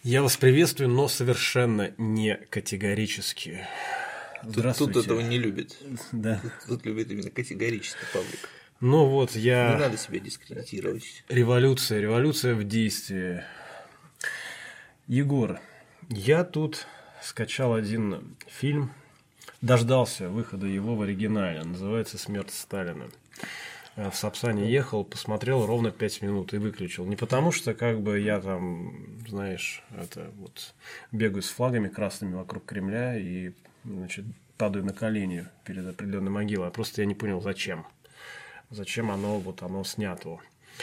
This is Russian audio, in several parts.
Я вас приветствую, но совершенно не категорически. Здравствуйте. Тут этого не любит. Да. Тут любит именно категорически паблик. Ну вот я... Не надо себя дискредитировать. Революция в действии. Егор, я тут скачал один фильм, дождался выхода его в оригинале, называется «Смерть Сталина». В Сапсане ехал, посмотрел ровно 5 минут и выключил. Не потому что как бы я там, знаешь, это вот бегаю с флагами красными вокруг Кремля и, значит, падаю на колени перед определенной могилой, а просто я не понял, зачем. Зачем оно снято.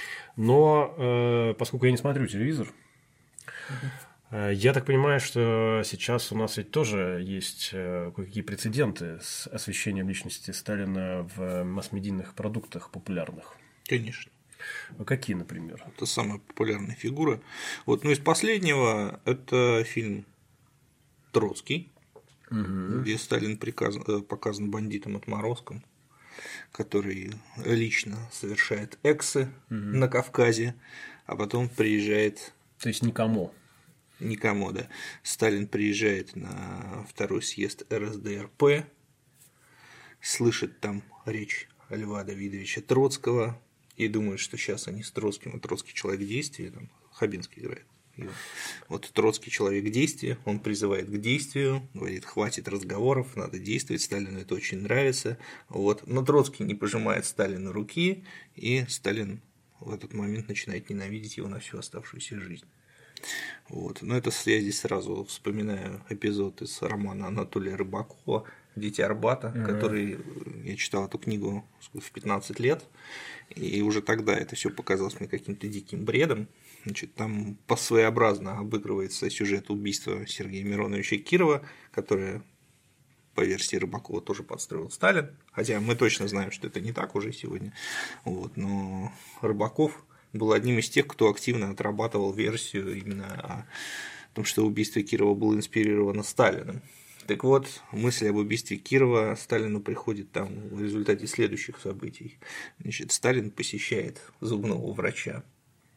Но поскольку я не смотрю телевизор, я так понимаю, что сейчас у нас ведь тоже есть кое-какие прецеденты с освещением личности Сталина в масс-медийных продуктах популярных. Конечно. Какие, например? Это самая популярная фигура. Вот, из последнего это фильм «Троцкий», где Сталин показан бандитом-отморозком, который лично совершает эксы на Кавказе, а потом приезжает… То есть никому, да. Сталин приезжает на второй съезд РСДРП, слышит там речь Льва Давидовича Троцкого и думает, что сейчас они с Троцким, а Троцкий человек действия, там Хабенский играет. И вот Троцкий человек действия, он призывает к действию, говорит, хватит разговоров, надо действовать, Сталину это очень нравится. Вот. Но Троцкий не пожимает Сталину руки, и Сталин в этот момент начинает ненавидеть его на всю оставшуюся жизнь. Вот. Но это я здесь сразу вспоминаю эпизод из романа Анатолия Рыбакова «Дети Арбата», который я читал эту книгу в 15 лет, и уже тогда это все показалось мне каким-то диким бредом. Значит, там своеобразно обыгрывается сюжет убийства Сергея Мироновича Кирова, которое, по версии Рыбакова, тоже подстроил Сталин, хотя мы точно знаем, что это не так уже сегодня. Вот. Но Рыбаков был одним из тех, кто активно отрабатывал версию именно о том, что убийство Кирова было инспирировано Сталиным. Так вот, мысль об убийстве Кирова Сталину приходит там в результате следующих событий. Значит, Сталин посещает зубного врача.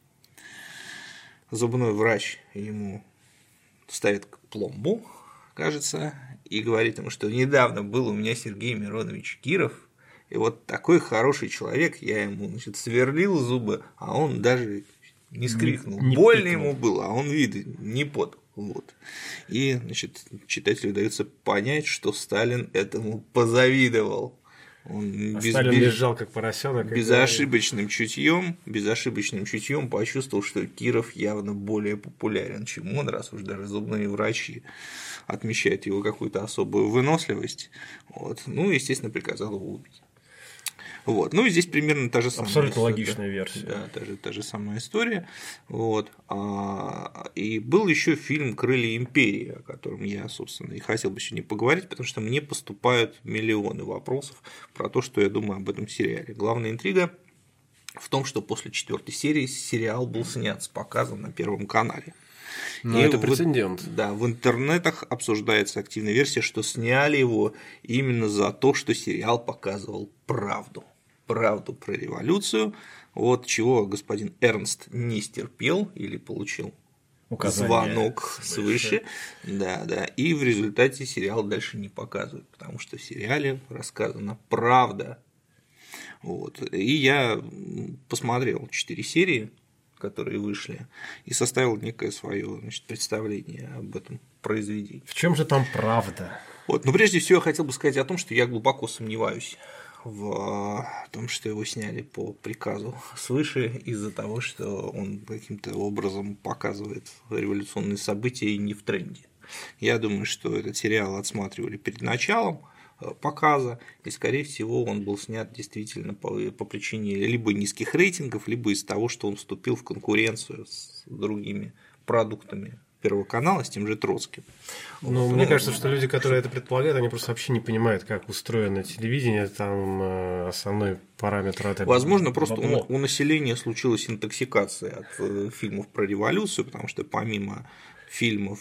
Зубной врач ему ставит пломбу, кажется, и говорит ему, что недавно был у меня Сергей Миронович Киров, и вот такой хороший человек, я ему, значит, сверлил зубы, а он даже не скрикнул. Не больно пикнул. ему было, а он, видит, не подал. Вот. И, значит, читателю дается понять, что Сталин этому позавидовал. Он Сталин лежал как поросенок. безошибочным чутьем почувствовал, что Киров явно более популярен, чем он, раз уж даже зубные врачи отмечают его какую-то особую выносливость. Вот. Естественно, приказал его убить. Вот. И здесь примерно та же самая абсолютно история. логичная версия. Да, та же самая история. Вот. И был еще фильм «Крылья империи», о котором я, собственно, и хотел бы сегодня поговорить, потому что мне поступают миллионы вопросов про то, что я думаю об этом сериале. Главная интрига в том, что после 4-й серии сериал был снят с показом на Первом канале. Но это прецедент. Да, в интернетах обсуждается активная версия, что сняли его именно за то, что сериал показывал правду про революцию, вот чего господин Эрнст не стерпел или получил звонок свыше, да, и в результате сериал дальше не показывают, потому что в сериале рассказана правда. Вот. И я посмотрел 4 серии, которые вышли, и составил некое свое, значит, представление об этом произведении. В чем же там правда? Вот. Но прежде всего я хотел бы сказать о том, что я глубоко сомневаюсь в том, что его сняли по приказу свыше из-за того, что он каким-то образом показывает революционные события и не в тренде. Я думаю, что этот сериал отсматривали перед началом показа, и, скорее всего, он был снят действительно по причине либо низких рейтингов, либо из того, что он вступил в конкуренцию с другими продуктами Первого канала, с тем же Троцким. Мне кажется, что люди, которые это предполагают, они просто вообще не понимают, как устроено телевидение, там основной параметр это возможно, просто у населения случилась интоксикация от фильмов про революцию, потому что помимо фильмов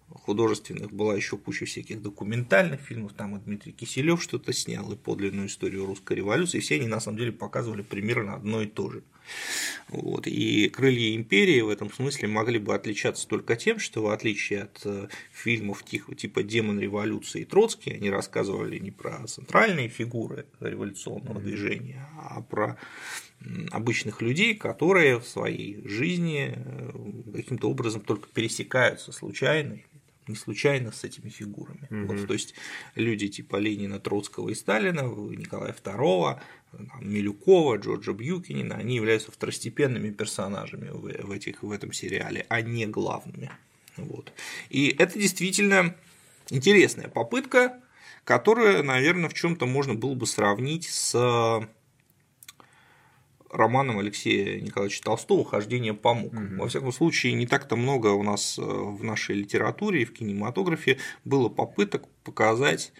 художественных была еще куча всяких документальных фильмов, там и Дмитрий Киселев что-то снял, и подлинную историю русской революции, и все они на самом деле показывали примерно одно и то же. Вот. И «Крылья империи» в этом смысле могли бы отличаться только тем, что в отличие от фильмов типа «Демон революции» и «Троцкий», они рассказывали не про центральные фигуры революционного движения, а про обычных людей, которые в своей жизни каким-то образом только пересекаются случайно, не случайно с этими фигурами. Вот, то есть люди типа Ленина, Троцкого и Сталина, Николая II, Милюкова, Джорджа Бьюкинина, они являются второстепенными персонажами в этом сериале, а не главными. Вот. И это действительно интересная попытка, которую, наверное, в чем-то можно было бы сравнить с романом Алексея Николаевича Толстого «Хождение по мукам». Во всяком случае, не так-то много у нас в нашей литературе и в кинематографе было попыток показать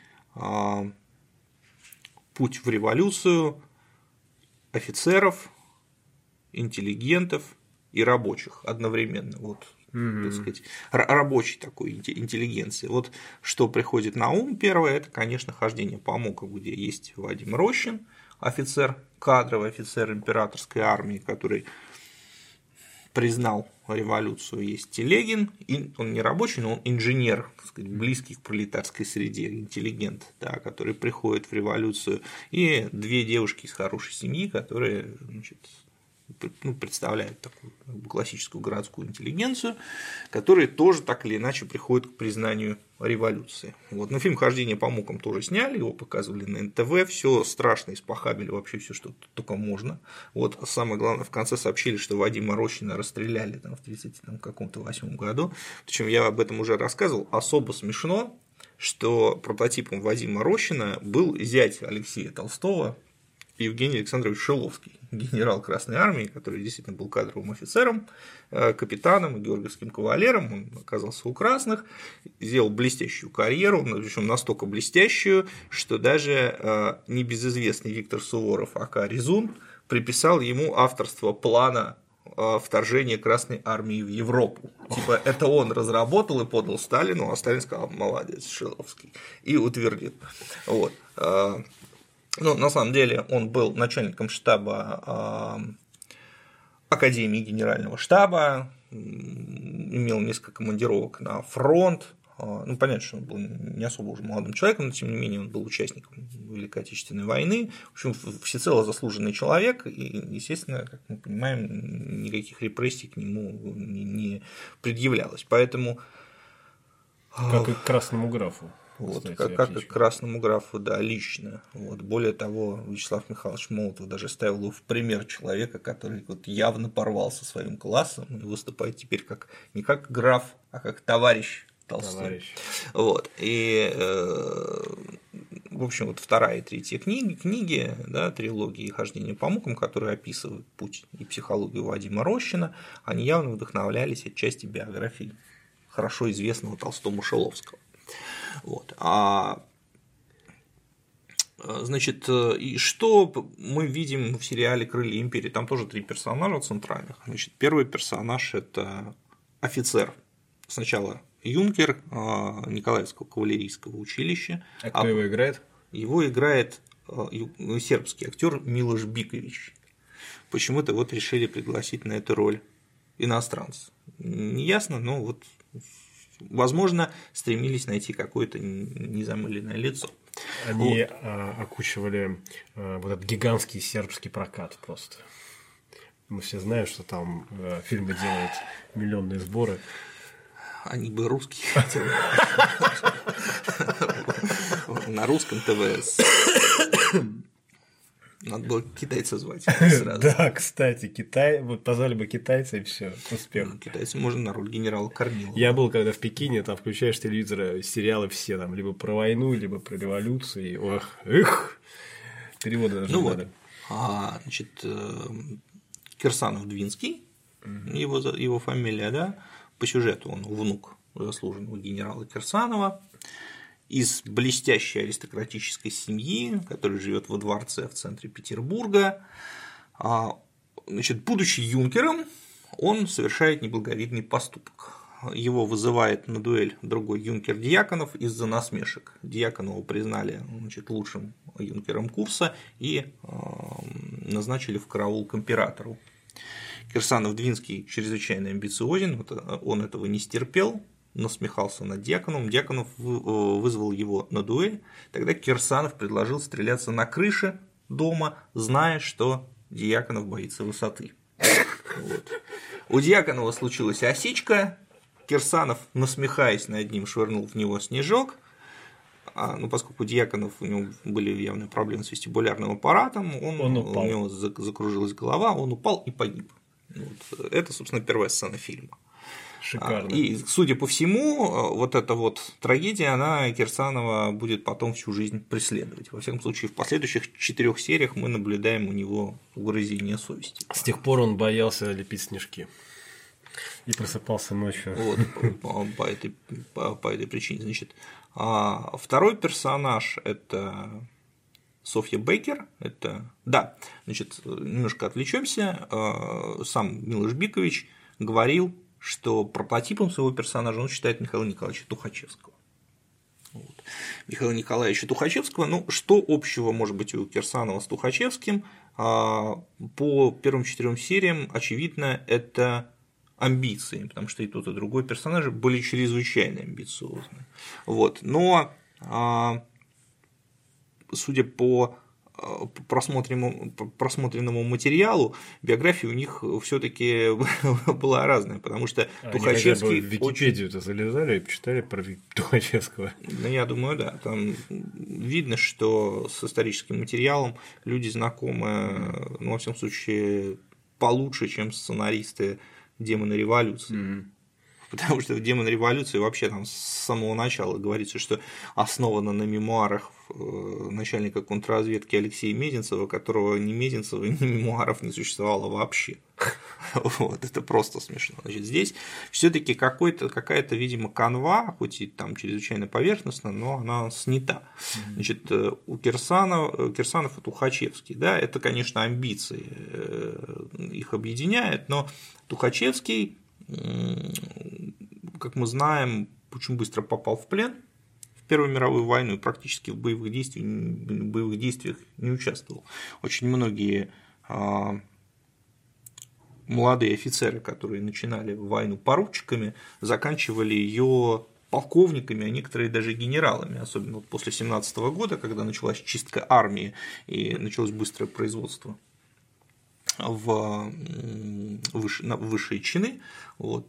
путь в революцию офицеров, интеллигентов и рабочих одновременно. Вот, так сказать, рабочей такой интеллигенции. Вот что приходит на ум первое, это, конечно, «Хождение по мукам», где есть Вадим Рощин, офицер, кадровый офицер императорской армии, который признал революцию, есть Телегин, он не рабочий, но он инженер, так сказать, близкий к пролетарской среде, интеллигент, да, который приходит в революцию, и две девушки из хорошей семьи, которые, значит, представляют такую классическую городскую интеллигенцию, которые тоже так или иначе приходят к признанию революции. Вот. Но фильм «Хождение по мукам» тоже сняли, его показывали на НТВ, все страшно испохабили, вообще все, что только можно. Вот. Самое главное, в конце сообщили, что Вадима Рощина расстреляли там, в 1938 году. Причем я об этом уже рассказывал. Особо смешно, что прототипом Вадима Рощина был зять Алексея Толстого, Евгений Александрович Шиловский, генерал Красной Армии, который действительно был кадровым офицером, капитаном и георгиевским кавалером. Он оказался у красных, сделал блестящую карьеру, причем настолько блестящую, что даже небезызвестный Виктор Суворов, а.к. Резун, приписал ему авторство плана вторжения Красной Армии в Европу. Типа это он разработал и подал Сталину, а Сталин сказал: молодец, Шиловский, и утвердил. Вот. Ну, на самом деле он был начальником штаба Академии Генерального штаба, имел несколько командировок на фронт. Ну, понятно, что он был не особо уже молодым человеком, но тем не менее он был участником Великой Отечественной войны. В общем, всецело заслуженный человек, и, естественно, как мы понимаем, никаких репрессий к нему не предъявлялось. Поэтому. Как и к красному графу. Вот, как и к красному графу, да, лично. Вот. Более того, Вячеслав Михайлович Молотов даже ставил его в пример человека, который вот явно порвал со своим классом и выступает теперь не как граф, а как товарищ Толстой. Вот. И, в общем, вот вторая и третья книги, да, трилогии «Хождение по мукам», которые описывают путь и психологию Вадима Рощина, они явно вдохновлялись отчасти биографией хорошо известного Толстому Шиловского. Вот. Значит, и что мы видим в сериале «Крылья империи»? Там тоже три персонажа центральных. Значит, первый персонаж – это офицер. Сначала юнкер Николаевского кавалерийского училища. А кто его играет? Его играет сербский актер Милош Бикович. Почему-то вот решили пригласить на эту роль иностранца. Неясно, но вот. Возможно, стремились найти какое-то незамыленное лицо. Они окучивали вот этот гигантский сербский прокат просто. Мы все знаем, что там фильмы делают миллионные сборы. Они бы русские хотели. На русском ТВС. Надо было китайца звать сразу. Да, кстати, вот позвали бы китайца, и все, успех. Китайца можно на роль генерала Корнилова. Я был когда в Пекине, там включаешь телевизор, сериалы все там либо про войну, либо про революцию. И, перевода даже не надо. Значит, Кирсанов-Двинский, его фамилия, да, по сюжету он внук заслуженного генерала Кирсанова, из блестящей аристократической семьи, который живет во дворце в центре Петербурга. Значит, будучи юнкером, он совершает неблаговидный поступок. его вызывает на дуэль другой юнкер Дьяконов из-за насмешек. Дьяконова признали, значит, лучшим юнкером курса и назначили в караул к императору. Кирсанов-Двинский чрезвычайно амбициозен, он этого не стерпел, насмехался над Дьяконовым. Дьяконов вызвал его на дуэль. Тогда Кирсанов предложил стреляться на крыше дома, зная, что Дьяконов боится высоты. Вот. У Дьяконова случилась осечка. Кирсанов, насмехаясь над ним, швырнул в него снежок. Поскольку Дьяконов, у него были явные проблемы с вестибулярным аппаратом, у него закружилась голова, он упал и погиб. Вот. Это, собственно, первая сцена фильма. Шикарно. И, судя по всему, вот эта вот трагедия, она Кирсанова будет потом всю жизнь преследовать. Во всяком случае, в последующих 4 сериях мы наблюдаем у него угрызение совести. С тех пор он боялся лепить снежки. И просыпался ночью. Вот, по этой причине. Значит, второй персонаж – это Софья Беккер. Значит, немножко отвлечемся. Сам Милош Бикович говорил, что прототипом своего персонажа он считает Михаила Николаевича Тухачевского. Вот. Михаила Николаевича Тухачевского, что общего может быть у Кирсанова с Тухачевским? По первым 4 сериям, очевидно, это амбиции, потому что и тот, и другой персонажи были чрезвычайно амбициозны. Вот. Но, судя по просмотренному материалу, биография у них все-таки была разная, потому что Тухачевский. В Википедию-то залезали и почитали про Тухачевского. Я думаю, да. Там видно, что с историческим материалом люди знакомы, во всяком случае, получше, чем сценаристы «Демона революции». Потому что в «Демон революции» вообще там с самого начала говорится, что основано на мемуарах начальника контрразведки Алексея Мезенцева, которого ни Мезенцева, ни мемуаров не существовало вообще. Вот, это просто смешно. Значит, здесь все-таки какая-то, видимо, канва, хоть и там чрезвычайно поверхностно, но она снята. Значит, у Кирсанов и Тухачевский, да, это, конечно, амбиции их объединяет, но Тухачевский, как мы знаем, очень быстро попал в плен в Первую мировую войну и практически в боевых действиях не участвовал. Очень многие молодые офицеры, которые начинали войну поручиками, заканчивали ее полковниками, а некоторые даже генералами, особенно после 1917 года, когда началась чистка армии и началось быстрое производство в высшие чины. Вот,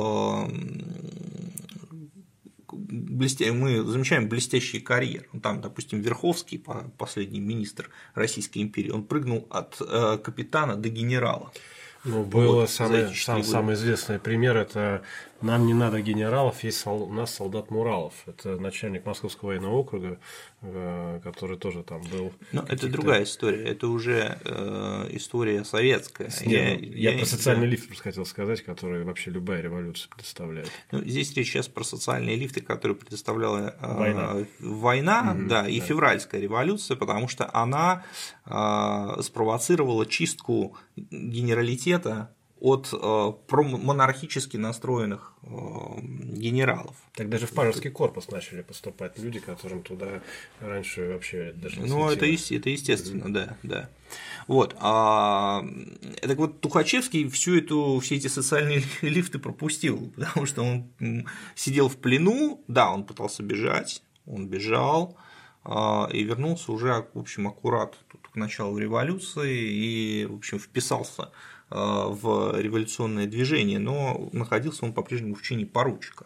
мы замечаем блестящие карьеры. Там, допустим, Верховский, последний министр Российской империи, он прыгнул от капитана до генерала. Был самый известный пример, это «Нам не надо генералов, есть у нас солдат Муралов». Это начальник Московского военного округа, который тоже там был. Но это другая история, это уже история советская. Я про социальный лифт просто хотел сказать, который вообще любая революция предоставляет. Здесь речь сейчас про социальные лифты, которые предоставляла война, и февральская революция, потому что она спровоцировала чистку генералитета от монархически настроенных генералов. Так даже в Пажевский корпус начали поступать люди, которым туда раньше вообще даже не светило. Это естественно, да. Вот. Так вот, Тухачевский все эти социальные лифты пропустил, потому что он сидел в плену, он пытался бежать, он бежал и вернулся уже, в общем, аккурат к началу революции и, в общем, вписался в революционное движение, но находился он по-прежнему в чине поручика.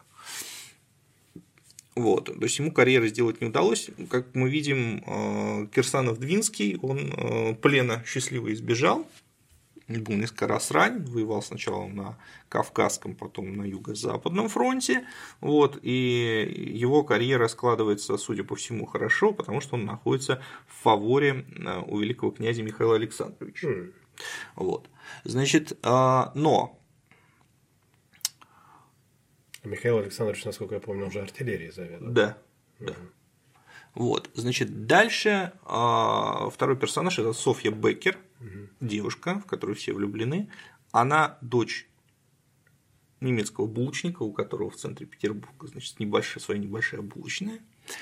Вот. То есть ему карьеры сделать не удалось. Как мы видим, Кирсанов-Двинский, он плена счастливо избежал, был несколько раз ранен, воевал сначала на Кавказском, потом на Юго-Западном фронте, вот, и его карьера складывается, судя по всему, хорошо, потому что он находится в фаворе у великого князя Михаила Александровича. Вот. Значит, но Михаил Александрович, насколько я помню, уже артиллерией заведовал. Да. Вот, значит, дальше второй персонаж – это Софья Беккер, девушка, в которую все влюблены. Она дочь немецкого булочника, у которого в центре Петербурга, значит, своя небольшая булочная.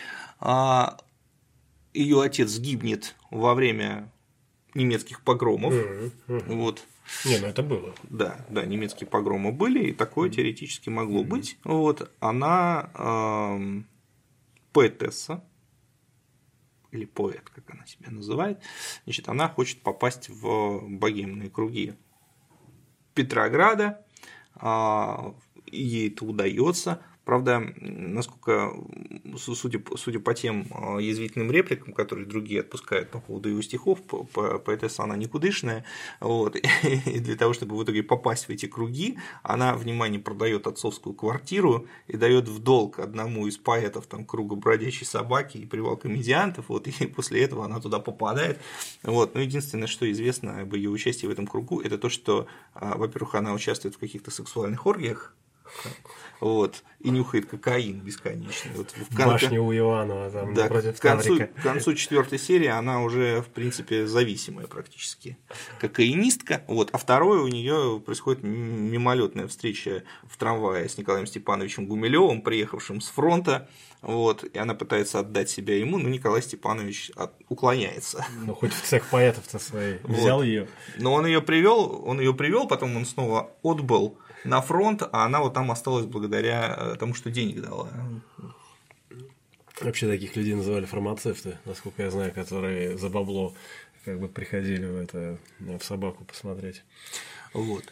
Ее отец гибнет во время немецких погромов. Вот. Не, ну это было. Да, немецкие погромы были, и такое теоретически могло быть. Вот. Она поэтесса, или поэт, как она себя называет, значит, она хочет попасть в богемные круги Петрограда, ей это удается. Правда, насколько, судя по тем язвительным репликам, которые другие отпускают по поводу его стихов, поэтесса она никудышная, вот, и для того, чтобы в итоге попасть в эти круги, она, внимание, продает отцовскую квартиру и дает в долг одному из поэтов там, круга бродячей собаки и привал комедиантов, вот, и после этого она туда попадает. Вот. Но единственное, что известно об ее участии в этом кругу, это то, что, во-первых, она участвует в каких-то сексуальных оргиях, вот, и нюхает кокаин бесконечно. Вот башня у Иванова там, да, против к концу 4-й серии она уже, в принципе, зависимая практически кокаинистка. Вот, а второе, у нее происходит мимолетная встреча в трамвае с Николаем Степановичем Гумилевым, приехавшим с фронта. Вот, и она пытается отдать себя ему, но Николай Степанович уклоняется. Ну, хоть в цех поэтов-то свои взял вот. ее. Но он ее привел, потом он снова отбыл на фронт, а она вот там осталась благодаря тому, что денег дала. Вообще таких людей называли фармацевты, насколько я знаю, которые за бабло как бы приходили в собаку посмотреть. Вот.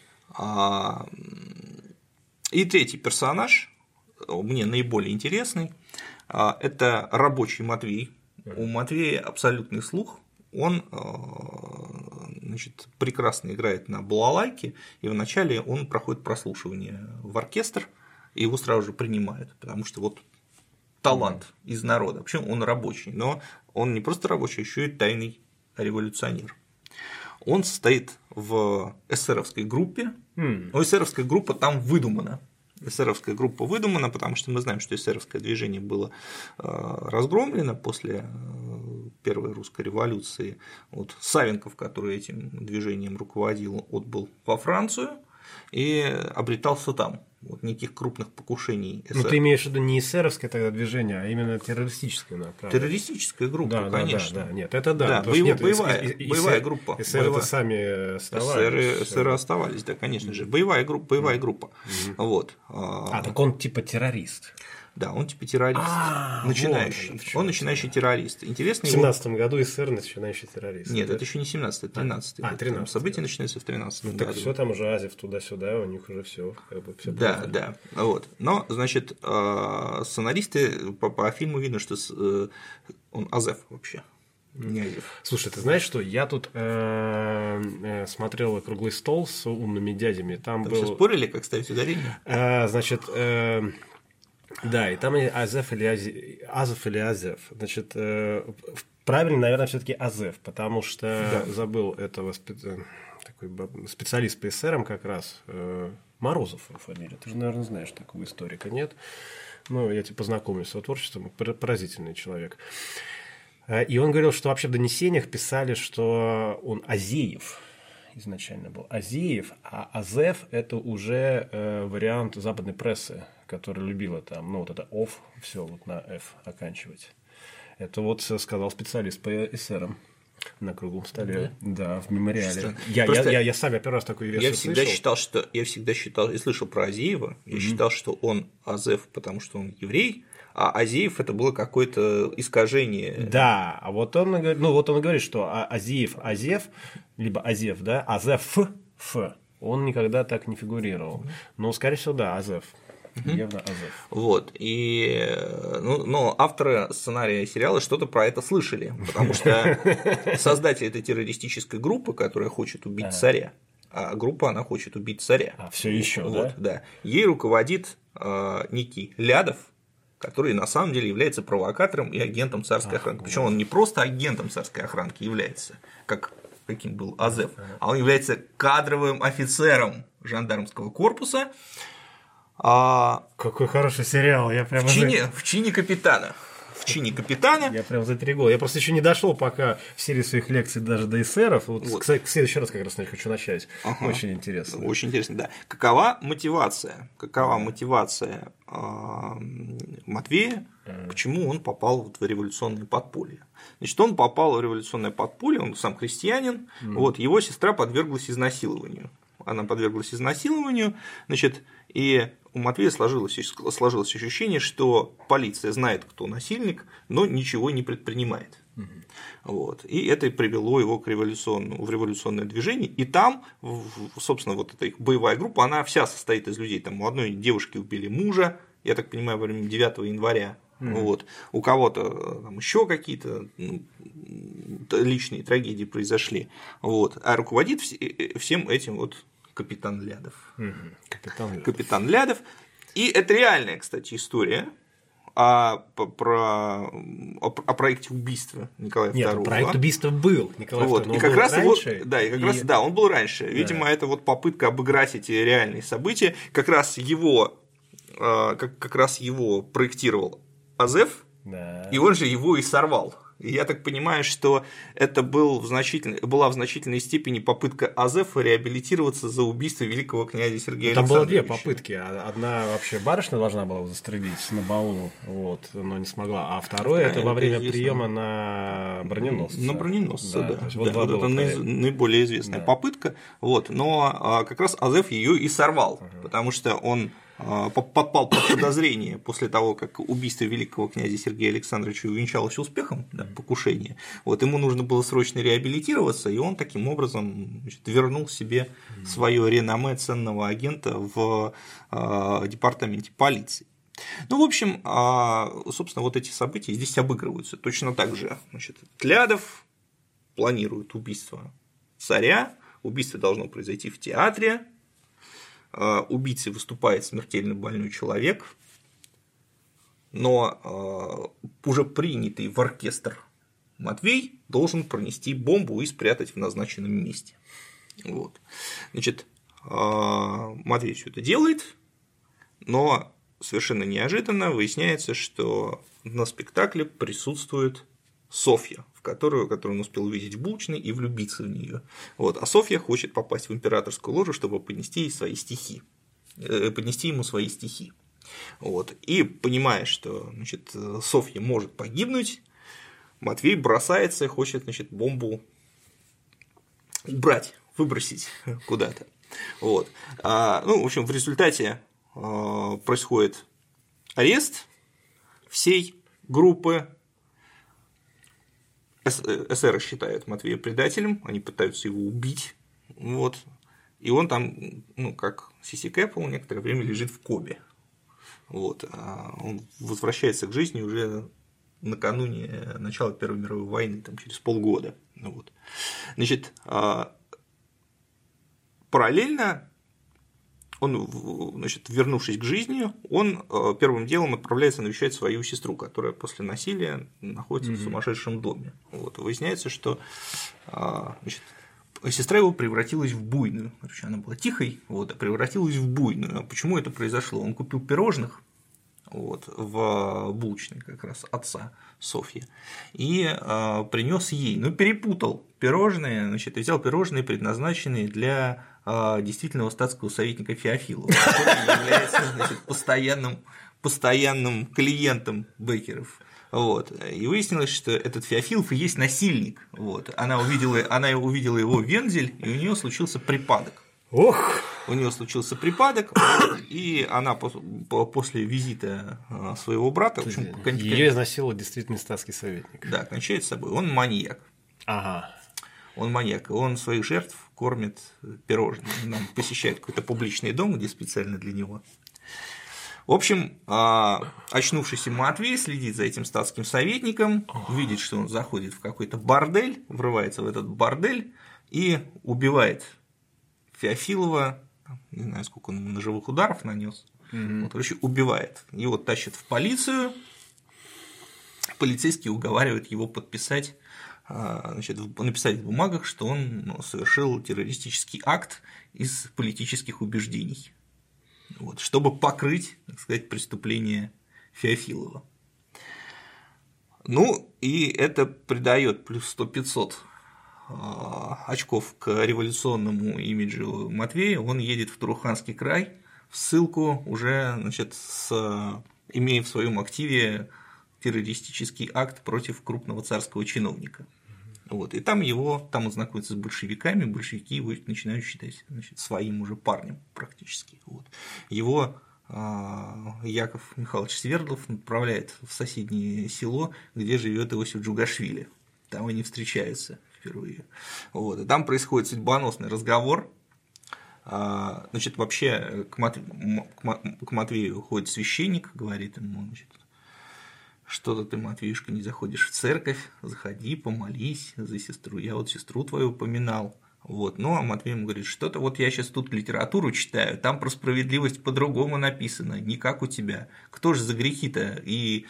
И третий персонаж, мне наиболее интересный, это рабочий Матвей. У Матвея абсолютный слух. Он, значит, прекрасно играет на балалайке, и вначале он проходит прослушивание в оркестр, и его сразу же принимают, потому что вот талант из народа. Вообще он рабочий, но он не просто рабочий, еще и тайный революционер. Он состоит в эсеровской группе, но эсеровская группа там выдумана. Эсеровская группа выдумана, потому что мы знаем, что эсеровское движение было разгромлено после Первой русской революции. Вот Савенков, который этим движением руководил, отбыл во Францию и обретался там. Вот никаких крупных покушений. Ну, ты имеешь в виду не эсеровское тогда движение, а именно террористическое направление. Террористическая группа, да, конечно. Да. Нет, это да. Боевая группа. Эсеры-то сами оставались. Эсеры оставались, да, конечно же. Боевая группа. Вот. Так он типа террорист. Да, он типа террорист. Начинающий. Вот он начинающий террорист. Интересно, в 17-м году СССР начинающий террорист. Нет, это еще не 17-й, 13-й. 13-й. События начинаются в 13-м году. Так все там уже Азев туда-сюда, у них уже все. Да. Вот. Но, значит, сценаристы по фильму видно, что он Азев вообще. Не Азев. Слушай, ты знаешь что? Я тут смотрел «Круглый стол» с умными дядями. Там все спорили, как ставить ударение? Значит, да, и там Азев или Азев. Значит, правильно, наверное, все-таки Азев, потому что забыл этого такой специалист по эсерам как раз, Морозов его фамилия. Ты же, наверное, знаешь такого историка, нет? Ну, я тебе познакомлюсь с его творчеством, поразительный человек. И он говорил, что вообще в донесениях писали, что он Азеев. Изначально был Азеев, а Азев – это уже вариант западной прессы, которая любила там, ну, вот это «оф», все вот на «ф» оканчивать. Это вот сказал специалист по эсерам на круглом столе, да, в мемориале. Я сам первый раз такую версию слышал. Я всегда считал, и слышал про Азеева, я считал, что он Азев, потому что он еврей, а Азеев это было какое-то искажение. Да, а вот он говорит, что Азеев, Азев, либо Азев, да, Азеф, он никогда так не фигурировал. Но, скорее всего, да, Азев. Явно Азев. Вот. Но авторы сценария сериала что-то про это слышали, потому что создатель этой террористической группы, которая хочет убить царя, а группа она хочет убить царя. Все еще, вот, да? Ей руководит некий Лядов, который на самом деле является провокатором и агентом царской охранки. Причем он не просто агентом царской охранки является, каким был Азев, а он является кадровым офицером жандармского корпуса. Какой хороший сериал, я прямо в чине капитана. в чине капитана. Я прям заинтриговал. Я просто еще не дошел пока в серии своих лекций даже до эсеров. Вот. Кстати, в следующий раз как раз хочу начать. Очень интересно. Очень интересно, да. Какова мотивация? Матвея, почему он попал в революционное подполье? Значит, он попал в революционное подполье, он сам крестьянин, вот, его сестра подверглась изнасилованию. Она подверглась изнасилованию, значит, и у Матвея сложилось ощущение, что полиция знает, кто насильник, но ничего не предпринимает. Вот. И это привело его в революционное движение. И там, собственно, вот эта их боевая группа, она вся состоит из людей. Там у одной девушки убили мужа, я так понимаю, во время 9 января. Вот. У кого-то там еще какие-то личные трагедии произошли. Вот. А руководит всем этим вот капитан Лядов. Капитан Лядов. И это реальная, кстати, история о проекте убийства Николая II. Нет, проект убийства был Николай вот. II, и как раз раньше. Да, он был раньше. Да. Видимо, это вот попытка обыграть эти реальные события. Как раз его проектировал Азеф, да. И он же его и сорвал. И я так понимаю, что это была в значительной степени попытка Азефа реабилитироваться за убийство великого князя Сергея Там Александровича. было две попытки. Одна вообще барышня должна была его застрелить на балу, вот, но не смогла. А второе это во время приема на броненосца. На броненосца, да. Вот это наиболее известная попытка. Вот, но как раз Азеф ее и сорвал, потому что он попал под подозрение после того, как убийство великого князя Сергея Александровича увенчалось успехом, да, покушение. Вот, ему нужно было срочно реабилитироваться, и он таким образом, значит, вернул себе свое реноме ценного агента в департаменте полиции. Ну, в общем, собственно, вот эти события здесь обыгрываются. Точно так же, значит, Лядов планирует убийство царя, убийство должно произойти в театре. Убийцей выступает смертельно больной человек, но уже принятый в оркестр Матвей должен пронести бомбу и спрятать в назначенном месте. Вот. Значит, Матвей все это делает, но совершенно неожиданно выясняется, что на спектакле присутствует Софья, которую он успел увидеть в булочной и влюбиться в нее. Вот. А Софья хочет попасть в императорскую ложу, чтобы поднести ему свои стихи. Вот. И понимая, что, значит, Софья может погибнуть, Матвей бросается и хочет, значит, бомбу убрать, выбросить куда-то. Вот. В общем, в результате происходит арест всей группы. Эсеры считают Матвея предателем, они пытаются его убить, вот, и он там, как Сиси Кэппл, некоторое время лежит в коме. Вот, он возвращается к жизни уже накануне начала Первой мировой войны, там, через полгода. Вот. Значит, параллельно он, значит, вернувшись к жизни, он первым делом отправляется навещать свою сестру, которая после насилия находится в сумасшедшем доме. Вот. Выясняется, что, значит, сестра его превратилась в буйную. Короче, она была тихой, вот, а превратилась в буйную. А почему это произошло? Он купил пирожных, вот, в булочной как раз отца Софьи и принес ей, перепутал пирожные, значит, взял пирожные, предназначенные для действительного статского советника Феофилова, который является, значит, постоянным клиентом Беккеров. Вот. И выяснилось, что этот Феофилов и есть насильник. Вот. Она увидела его вензель, и у нее случился припадок. Ох! У нее случился припадок, и она после визита своего брата… Ее изнасиловал действительно статский советник. Да, кончает с собой. Он маньяк. Ага. Он маньяк, и он своих жертв кормит пирожными. Он посещает какой-то публичный дом, где специально для него. В общем, очнувшийся Матвей следит за этим статским советником, видит, что он заходит в какой-то бордель, врывается в этот бордель и убивает Феофилова, не знаю, сколько он ему ножевых ударов нанес, вот, короче, убивает. Его тащат в полицию, полицейские уговаривают его подписать, значит, написать в бумагах, что он совершил террористический акт из политических убеждений, вот, чтобы покрыть, так сказать, преступление Феофилова. Ну, и это придает плюс 100-500 очков к революционному имиджу Матвея. Он едет в Туруханский край в ссылку уже, значит, имея в своем активе террористический акт против крупного царского чиновника. Вот. И там он знакомится с большевиками, большевики его начинают считать, значит, своим уже парнем практически. Вот. Его Яков Михайлович Свердлов направляет в соседнее село, где живет Иосиф Джугашвили. Там они встречаются впервые. Вот. И там происходит судьбоносный разговор. Значит, вообще к Матвею ходит священник, говорит ему, значит, что-то ты, Матвеюшка, не заходишь в церковь, заходи, помолись за сестру, я вот сестру твою упоминал. Вот. Ну, а Матвей ему говорит, что-то вот я сейчас тут литературу читаю, там про справедливость по-другому написано, не как у тебя. Кто же за грехи-то? И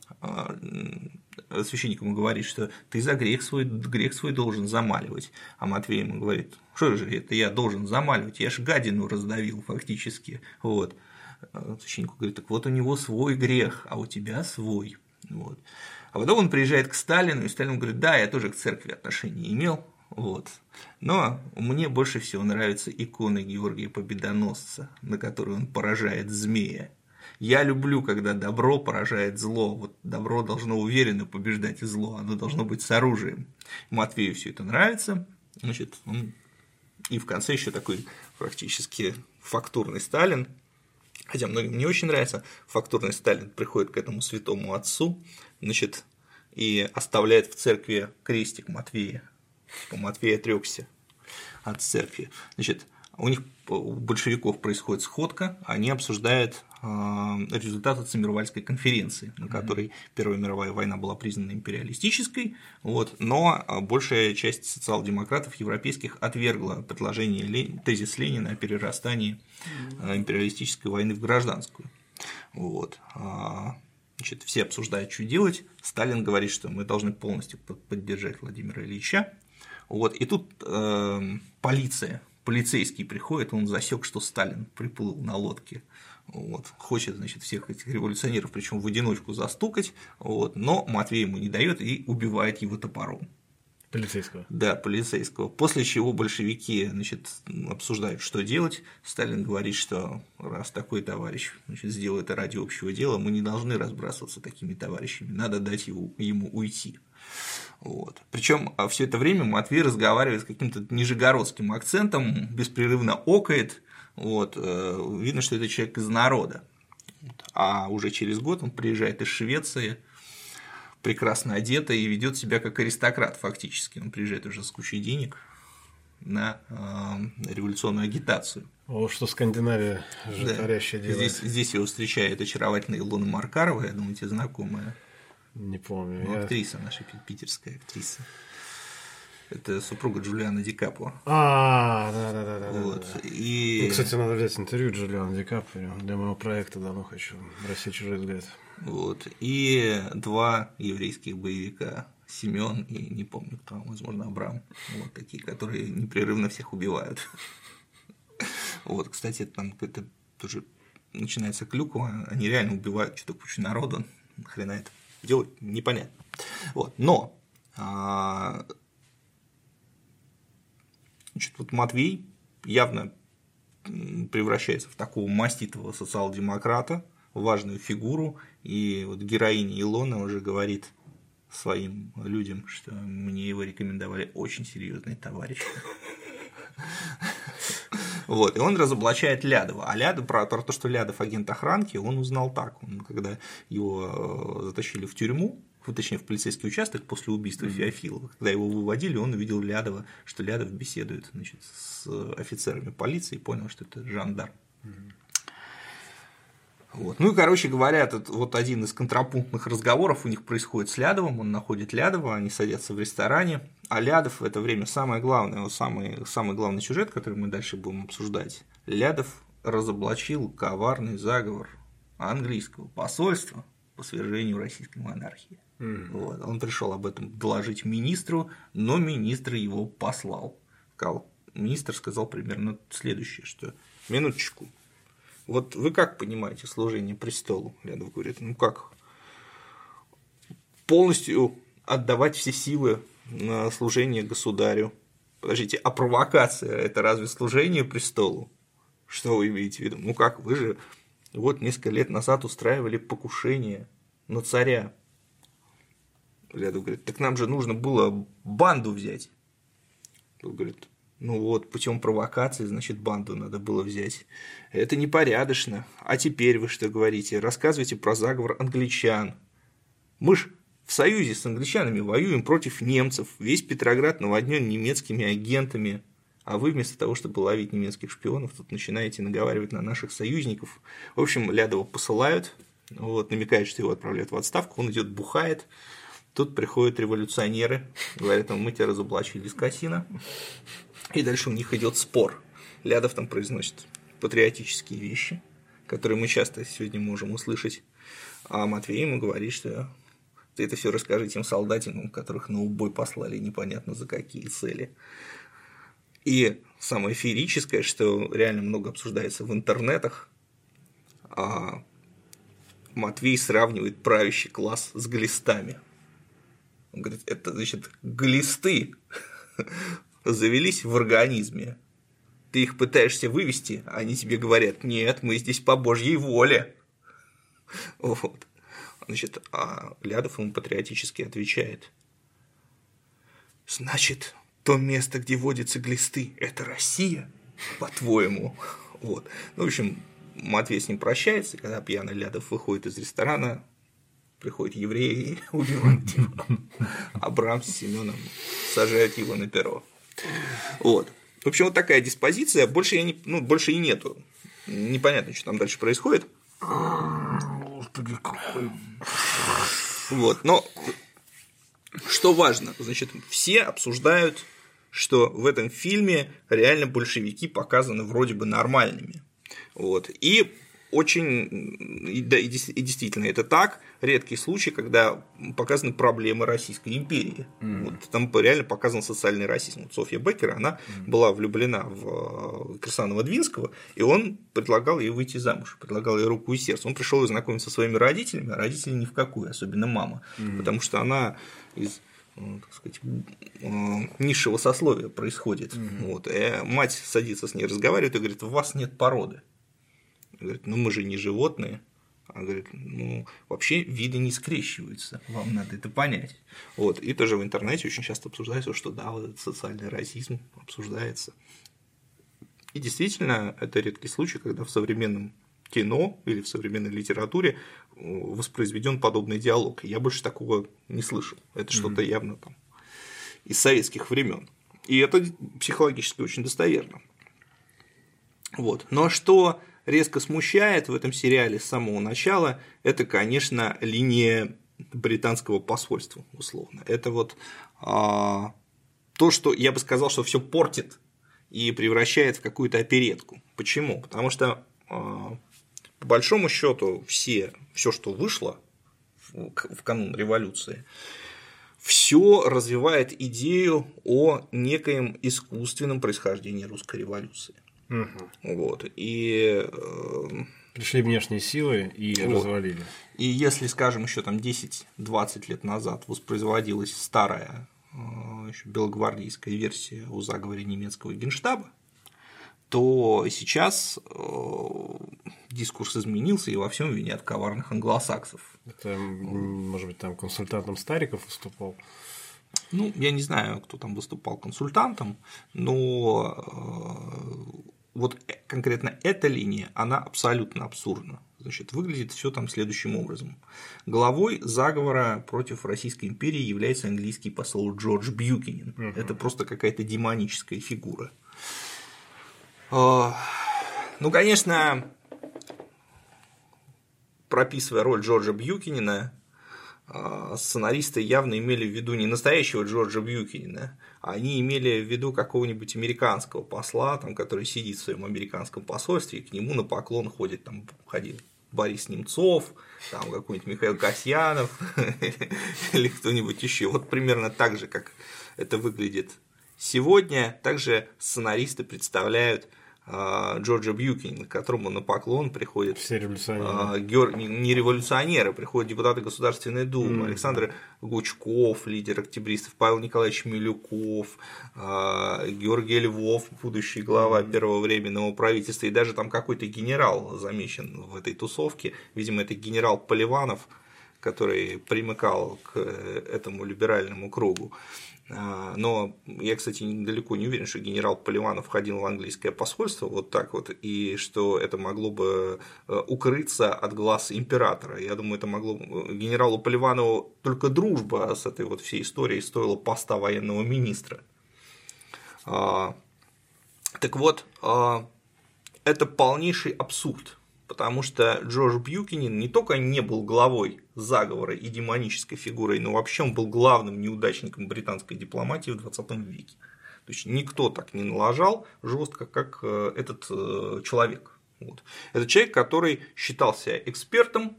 священник ему говорит, что ты за грех свой должен замаливать. А Матвей ему говорит, что же это я должен замаливать, я ж гадину раздавил фактически. Вот. Священник говорит, так вот у него свой грех, а у тебя свой. Вот. А потом он приезжает к Сталину, и Сталин говорит, да, я тоже к церкви отношения имел. Вот. Но мне больше всего нравятся иконы Георгия Победоносца, на которые он поражает змея. Я люблю, когда добро поражает зло. Вот добро должно уверенно побеждать зло, оно должно быть с оружием. Матвею все это нравится. Значит, и в конце еще такой практически фактурный Сталин. Хотя многим не очень нравится, фактурный Сталин приходит к этому святому отцу, значит, и оставляет в церкви крестик Матвея. Матвей отрекся от церкви. Значит, у большевиков происходит сходка, они обсуждают результаты Циммервальдской конференции, на которой Первая мировая война была признана империалистической, вот, но большая часть социал-демократов европейских отвергла предложение тезис Ленина о перерастании империалистической войны в гражданскую. Вот. Значит, все обсуждают, что делать. Сталин говорит, что мы должны полностью поддержать Владимира Ильича. Вот. И тут полицейский приходит, он засек, что Сталин приплыл на лодке. Вот. Хочет, значит, всех этих революционеров, причем в одиночку застукать, вот. Но Матвей ему не дает и убивает его топором. Полицейского. Да, полицейского. После чего большевики, значит, обсуждают, что делать. Сталин говорит, что раз такой товарищ, значит, сделал это ради общего дела, мы не должны разбрасываться такими товарищами, надо дать ему уйти. Вот. Причем все это время Матвей разговаривает с каким-то нижегородским акцентом, беспрерывно окает. Вот. Видно, что это человек из народа. А уже через год он приезжает из Швеции, прекрасно одетый, и ведет себя как аристократ фактически. Он приезжает уже с кучей денег на революционную агитацию. О, что Скандинавия житарящая делает. Здесь его встречает очаровательная Илона Маркарова, я думаю, тебе знакомая. Не помню. Ну, актриса наша, питерская актриса. Это супруга Джулиана Ди Каприо. Да. Вот. И... Ну, кстати, надо взять интервью Джулиана Ди Каприо. Для моего проекта давно хочу. «Россия. Чужой взгляд». Вот. И два еврейских боевика. Семен и не помню кто, возможно, Абрам. Вот такие, которые непрерывно всех убивают. Вот, кстати, там это тоже начинается клюква. Они реально убивают что-то кучу народу. Хрена это делать непонятно. Вот. Но значит, вот Матвей явно превращается в такого маститого социал-демократа, важную фигуру, и вот героиня Илона уже говорит своим людям, что мне его рекомендовали очень серьезные товарищи. Вот, и он разоблачает Лядова. А Лядов, про то, что Лядов агент охранки, он узнал так. Когда его затащили в тюрьму, точнее, в полицейский участок после убийства Феофилова, когда его выводили, он увидел Лядова, что Лядов беседует, значит, с офицерами полиции, и понял, что это жандарм. Вот. Ну и, короче говоря, этот вот один из контрапунктных разговоров у них происходит с Лядовым, он находит Лядова, они садятся в ресторане, а Лядов в это время самое главное, вот самый главный сюжет, который мы дальше будем обсуждать, Лядов разоблачил коварный заговор английского посольства по свержению российской монархии. Вот. Он пришел об этом доложить министру, но министр его послал. Министр сказал примерно следующее, что минуточку. Вот вы как понимаете служение престолу? Лядов говорит, ну как? полностью отдавать все силы на служение государю. Подождите, а провокация – это разве служение престолу? Что вы имеете в виду? Ну как, вы же вот несколько лет назад устраивали покушение на царя. Лядов говорит, так нам же нужно было банду взять. Он говорит, ну вот, путем провокации, значит, банду надо было взять. Это непорядочно. А теперь вы что говорите? Рассказывайте про заговор англичан. Мы ж в союзе с англичанами воюем против немцев. Весь Петроград наводнен немецкими агентами. А вы вместо того, чтобы ловить немецких шпионов, тут начинаете наговаривать на наших союзников. В общем, Лядова посылают, вот, намекают, что его отправляют в отставку, он идет бухает. Тут приходят революционеры, говорят, мы тебя разоблачили из Кассина. И дальше у них идет спор. Лядов там произносит патриотические вещи, которые мы часто сегодня можем услышать. А Матвей ему говорит, что ты это все расскажи тем солдатикам, которых на убой послали непонятно за какие цели. И самое феерическое, что реально много обсуждается в интернетах, Матвей сравнивает правящий класс с глистами. Он говорит, это значит, глисты завелись в организме. Ты их пытаешься вывести, а они тебе говорят, нет, мы здесь по Божьей воле. Вот. Значит, а Лядов ему патриотически отвечает. Значит, то место, где водятся глисты, это Россия, по-твоему? Вот. Ну, в общем, Матвей с ним прощается, когда пьяный Лядов выходит из ресторана, приходят евреи и убивают его. Абрам с Семеном сажают его на перо. Вот. В общем, вот такая диспозиция. Больше и нету. Непонятно, что там дальше происходит. Вот. Но что важно, значит, все обсуждают, что в этом фильме реально большевики показаны вроде бы нормальными. Вот. И действительно это так, редкий случай, когда показаны проблемы Российской империи. Вот, там реально показан социальный расизм. Вот Софья Беккер, она была влюблена в Кирсанова-Двинского, и он предлагал ей выйти замуж, предлагал ей руку и сердце. Он пришел знакомиться со своими родителями, а родители ни в какую, особенно мама, потому что она из, так сказать, низшего сословия происходит. Вот, и мать садится с ней, разговаривает и говорит, у вас нет породы. Говорит, ну мы же не животные. А говорит, ну вообще виды не скрещиваются, вам надо это понять. Вот. И тоже в интернете очень часто обсуждается, что да, вот этот социальный расизм обсуждается. И действительно, это редкий случай, когда в современном кино или в современной литературе воспроизведен подобный диалог. Я больше такого не слышал. Это что-то явно там из советских времен. И это психологически очень достоверно. Вот. Но что резко смущает в этом сериале с самого начала, это, конечно, линия британского посольства, условно. Это вот то, что я бы сказал, что все портит и превращает в какую-то оперетку. Почему? Потому что, по большому счету, все, что вышло в канун революции, все развивает идею о некоем искусственном происхождении русской революции. Вот. И пришли внешние силы и развалили. И если, скажем, еще там 10-20 лет назад воспроизводилась старая еще белогвардейская версия о заговоре немецкого генштаба, то сейчас дискурс изменился, и во всем винят коварных англосаксов. Это, может быть, там консультантом Стариков выступал? Ну, я не знаю, кто там выступал консультантом, но вот конкретно эта линия, она абсолютно абсурдна. Значит, выглядит все там следующим образом. Главой заговора против Российской империи является английский посол Джордж Бьюкенен. Это просто какая-то демоническая фигура. Ну, конечно, прописывая роль Джорджа Бьюкенена, сценаристы явно имели в виду не настоящего Джорджа Бьюкенена, а они имели в виду какого-нибудь американского посла, там, который сидит в своем американском посольстве, и к нему на поклон ходит Борис Немцов, там какой-нибудь Михаил Касьянов или кто-нибудь еще. Вот примерно так же, как это выглядит сегодня, также сценаристы представляют Джорджа Бьюкенена, к которому на поклон приходят все революционеры. Не революционеры, приходят депутаты Государственной Думы, Александр Гучков, лидер октябристов, Павел Николаевич Милюков, Георгий Львов, будущий глава Первого временного правительства, и даже там какой-то генерал замечен в этой тусовке, видимо, это генерал Поливанов, который примыкал к этому либеральному кругу. Но я, кстати, далеко не уверен, что генерал Поливанов входил в английское посольство вот так вот, и что это могло бы укрыться от глаз императора. Я думаю, это могло генералу Поливанову только дружба с этой вот всей историей стоила поста военного министра. Так вот, это полнейший абсурд. Потому что Джордж Бьюкенен не только не был главой заговора и демонической фигурой, но вообще он был главным неудачником британской дипломатии в 20 веке. То есть никто так не налажал жестко, как этот человек. Вот. Это человек, который считался экспертом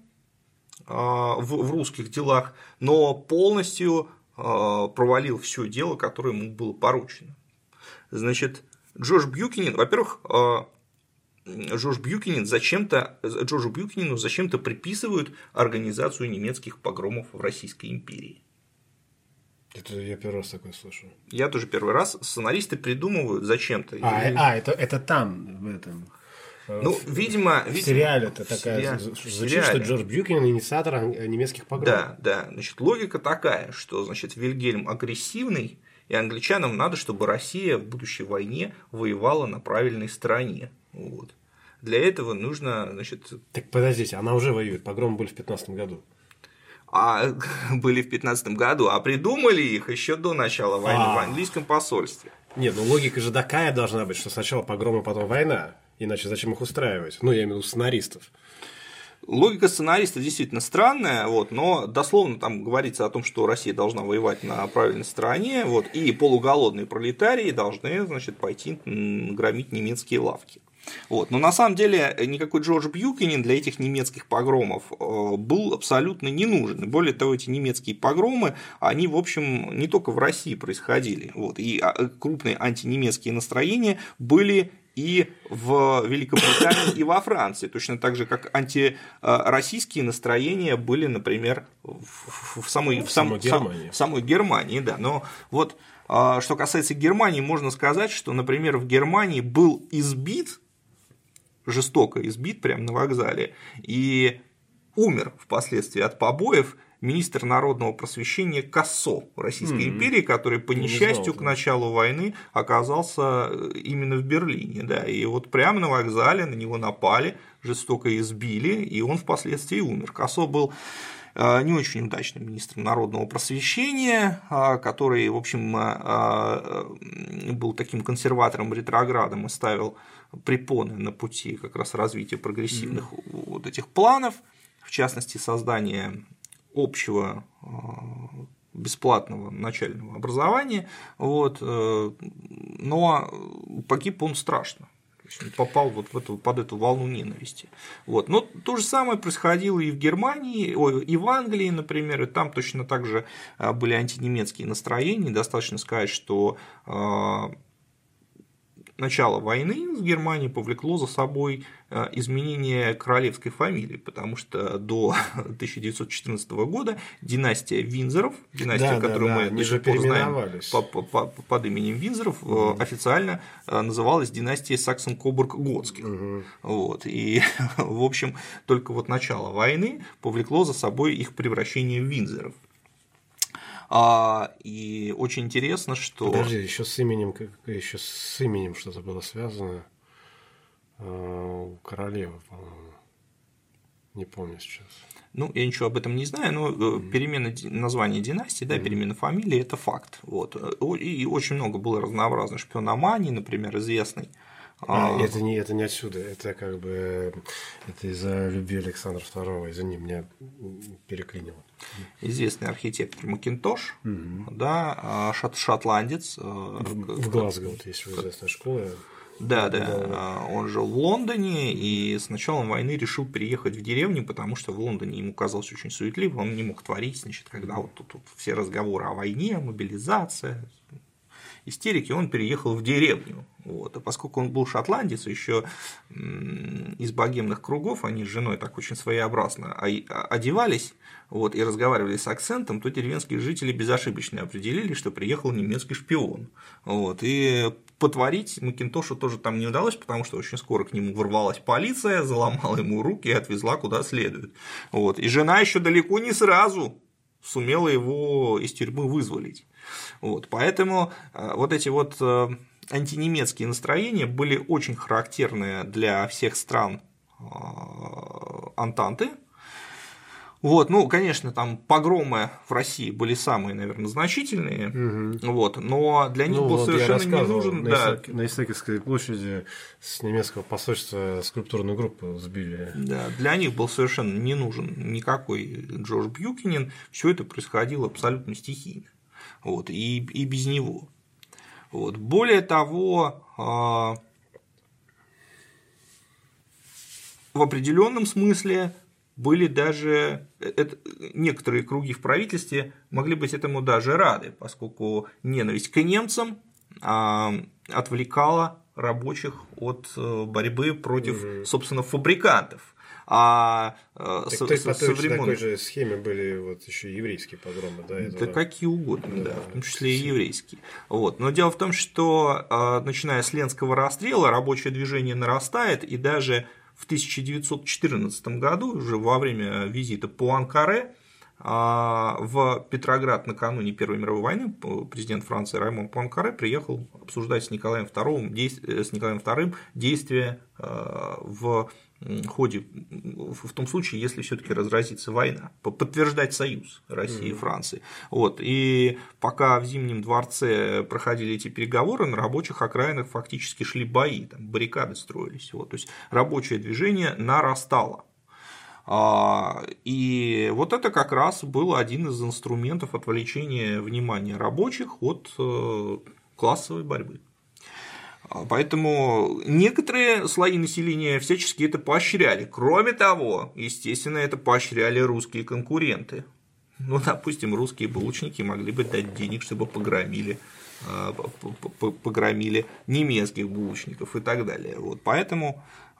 в русских делах, но полностью провалил все дело, которое ему было поручено. Значит, Джордж Бьюкенен, во-первых, Джорджу Бьюкенену зачем-то приписывают организацию немецких погромов в Российской империи. Это я первый раз такое слышу. Я тоже первый раз. Сценаристы придумывают зачем-то. Это там, в этом. Ну, видимо, в сериале это такая звучит, что Джордж Бьюкенен инициатор немецких погромов. Да. Значит, логика такая, что, значит, Вильгельм агрессивный, и англичанам надо, чтобы Россия в будущей войне воевала на правильной стороне. Вот. Для этого нужно, значит… Так подождите, она уже воюет, погромы были в 15 году. Были в 15 году, а придумали их еще до начала войны в английском посольстве. Нет, ну логика же такая должна быть, что сначала погромы, потом война, иначе зачем их устраивать? Ну, я имею в виду сценаристов. Логика сценариста действительно странная, вот, но дословно там говорится о том, что Россия должна воевать на правильной стороне, вот, и полуголодные пролетарии должны, значит, пойти громить немецкие лавки. Вот. Но на самом деле никакой Джордж Бьюкенен для этих немецких погромов был абсолютно не нужен. И более того, эти немецкие погромы, они, в общем, не только в России происходили. Вот. И крупные антинемецкие настроения были и в Великобритании, и во Франции, точно так же, как антироссийские настроения были, например, в самой Германии. Да. Но вот что касается Германии, можно сказать, что, например, в Германии был жестоко избит прямо на вокзале, и умер впоследствии от побоев министр народного просвещения Кассо Российской империи, который по несчастью к началу войны оказался именно в Берлине. Да, и вот прямо на вокзале на него напали, жестоко избили, и он впоследствии умер. Кассо был не очень удачным министром народного просвещения, который, в общем, был таким консерватором-ретроградом и ставил препоны на пути как раз развития прогрессивных вот этих планов, в частности, создания общего бесплатного начального образования, вот, но погиб он страшно. Попал вот под эту волну ненависти. Вот. Но то же самое происходило и в Германии, и в Англии, например, и там точно так же были антинемецкие настроения. Достаточно сказать, что начало войны с Германией повлекло за собой изменение королевской фамилии, потому что до 1914 года династия Виндзоров, которую мы до сих пор знаем под именем Виндзоров, официально называлась династией Саксон-Кобург-Готских. Вот. И, в общем, только вот начало войны повлекло за собой их превращение в Виндзоров. И очень интересно, что… Подожди, еще с именем что-то было связано у королевы, по-моему. Не помню сейчас. Ну, я ничего об этом не знаю, но перемена названия династии, да, перемена фамилии – это факт. Вот. И очень много было разнообразной шпиономании, например, известной. Это не отсюда, это как бы это из-за любви Александра II, извини, меня переклинило. Известный архитектор Макинтош, да, шотландец. В Глазго вот есть известная школа. Да, он жил в Лондоне и с началом войны решил переехать в деревню, потому что в Лондоне ему казалось очень суетливо, он не мог творить, значит, когда вот тут все разговоры о войне, мобилизация. истерики, он переехал в деревню. Вот. А поскольку он был шотландец, еще из богемных кругов, они с женой так очень своеобразно одевались, вот, и разговаривали с акцентом, то деревенские жители безошибочно определили, что приехал немецкий шпион. Вот. И потворить Макинтошу тоже там не удалось, потому что очень скоро к нему ворвалась полиция, заломала ему руки и отвезла куда следует. Вот. И жена еще далеко не сразу сумела его из тюрьмы вызволить. Вот. Поэтому вот эти вот антинемецкие настроения были очень характерны для всех стран Антанты. Вот, ну, конечно, там погромы в России были самые, наверное, значительные, вот, но для них был совершенно не нужен. На Исаакиевской площади с немецкого посольства скульптурную группу сбили. Да, для них был совершенно не нужен никакой Джордж Бьюкенен, все это происходило абсолютно стихийно, вот, и без него. Вот. Более того, в определенном смысле были даже некоторые круги в правительстве могли быть этому даже рады, поскольку ненависть к немцам отвлекала рабочих от борьбы против, собственно, фабрикантов. По такой же схеме были вот еще еврейские погромы, да? Да какие угодно, да, в том числе и еврейские. Вот. Но дело в том, что начиная с Ленского расстрела рабочее движение нарастает, и даже в 1914 году, уже во время визита Пуанкаре в Петроград накануне Первой мировой войны, президент Франции Раймон Пуанкаре приехал обсуждать с Николаем II действия в ходе, в том случае, если все-таки разразится война, подтверждать союз России и Франции. Вот. И пока в Зимнем дворце проходили эти переговоры, на рабочих окраинах фактически шли бои, там баррикады строились. Вот. То есть рабочее движение нарастало. И вот это как раз был один из инструментов отвлечения внимания рабочих от классовой борьбы. Поэтому некоторые слои населения всячески это поощряли. Кроме того, естественно, это поощряли русские конкуренты. Ну, допустим, русские булочники могли бы дать денег, чтобы погромили немецких булочников и так далее. Вот. Поэтому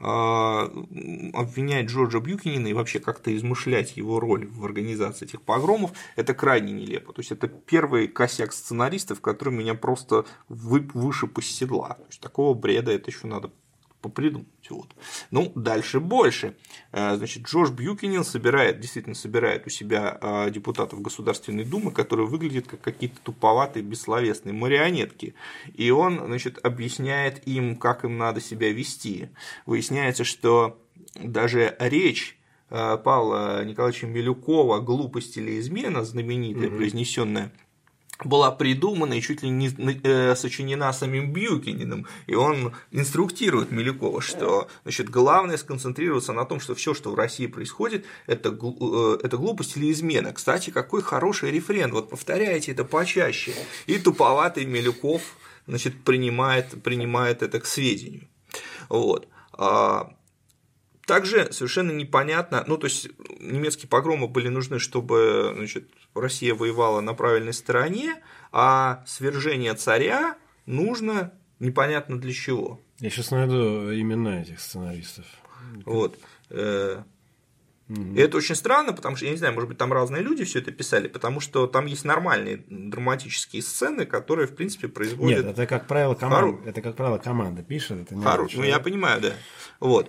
обвинять Джорджа Бьюкенена и вообще как-то измышлять его роль в организации этих погромов – это крайне нелепо. То есть это первый косяк сценаристов, который меня просто вышиб из седла. То есть такого бреда это еще надо попридумать. Вот. Ну, дальше больше. Значит, Джордж Бьюкенен действительно собирает у себя депутатов Государственной Думы, которые выглядят как какие-то туповатые, бессловесные марионетки. И он, значит, объясняет им, как им надо себя вести. Выясняется, что даже речь Павла Николаевича Милюкова «Глупость или измена», знаменитая, произнесенная, была придумана и чуть ли не сочинена самим Бьюкененом, и он инструктирует Милюкова, что, значит, главное сконцентрироваться на том, что все, что в России происходит, это глупость или измена. Кстати, какой хороший рефрен, вот повторяйте это почаще. И туповатый Милюков, значит, принимает это к сведению. Вот. Также совершенно непонятно, ну, то есть немецкие погромы были нужны, чтобы, значит, Россия воевала на правильной стороне, а свержение царя нужно непонятно для чего. Я сейчас найду имена этих сценаристов. Вот. И это очень странно, потому что, я не знаю, может быть, там разные люди все это писали, потому что там есть нормальные драматические сцены, которые, в принципе, производят… Нет, это, как правило, команда пишет. Это не ну, я понимаю, да. Вот.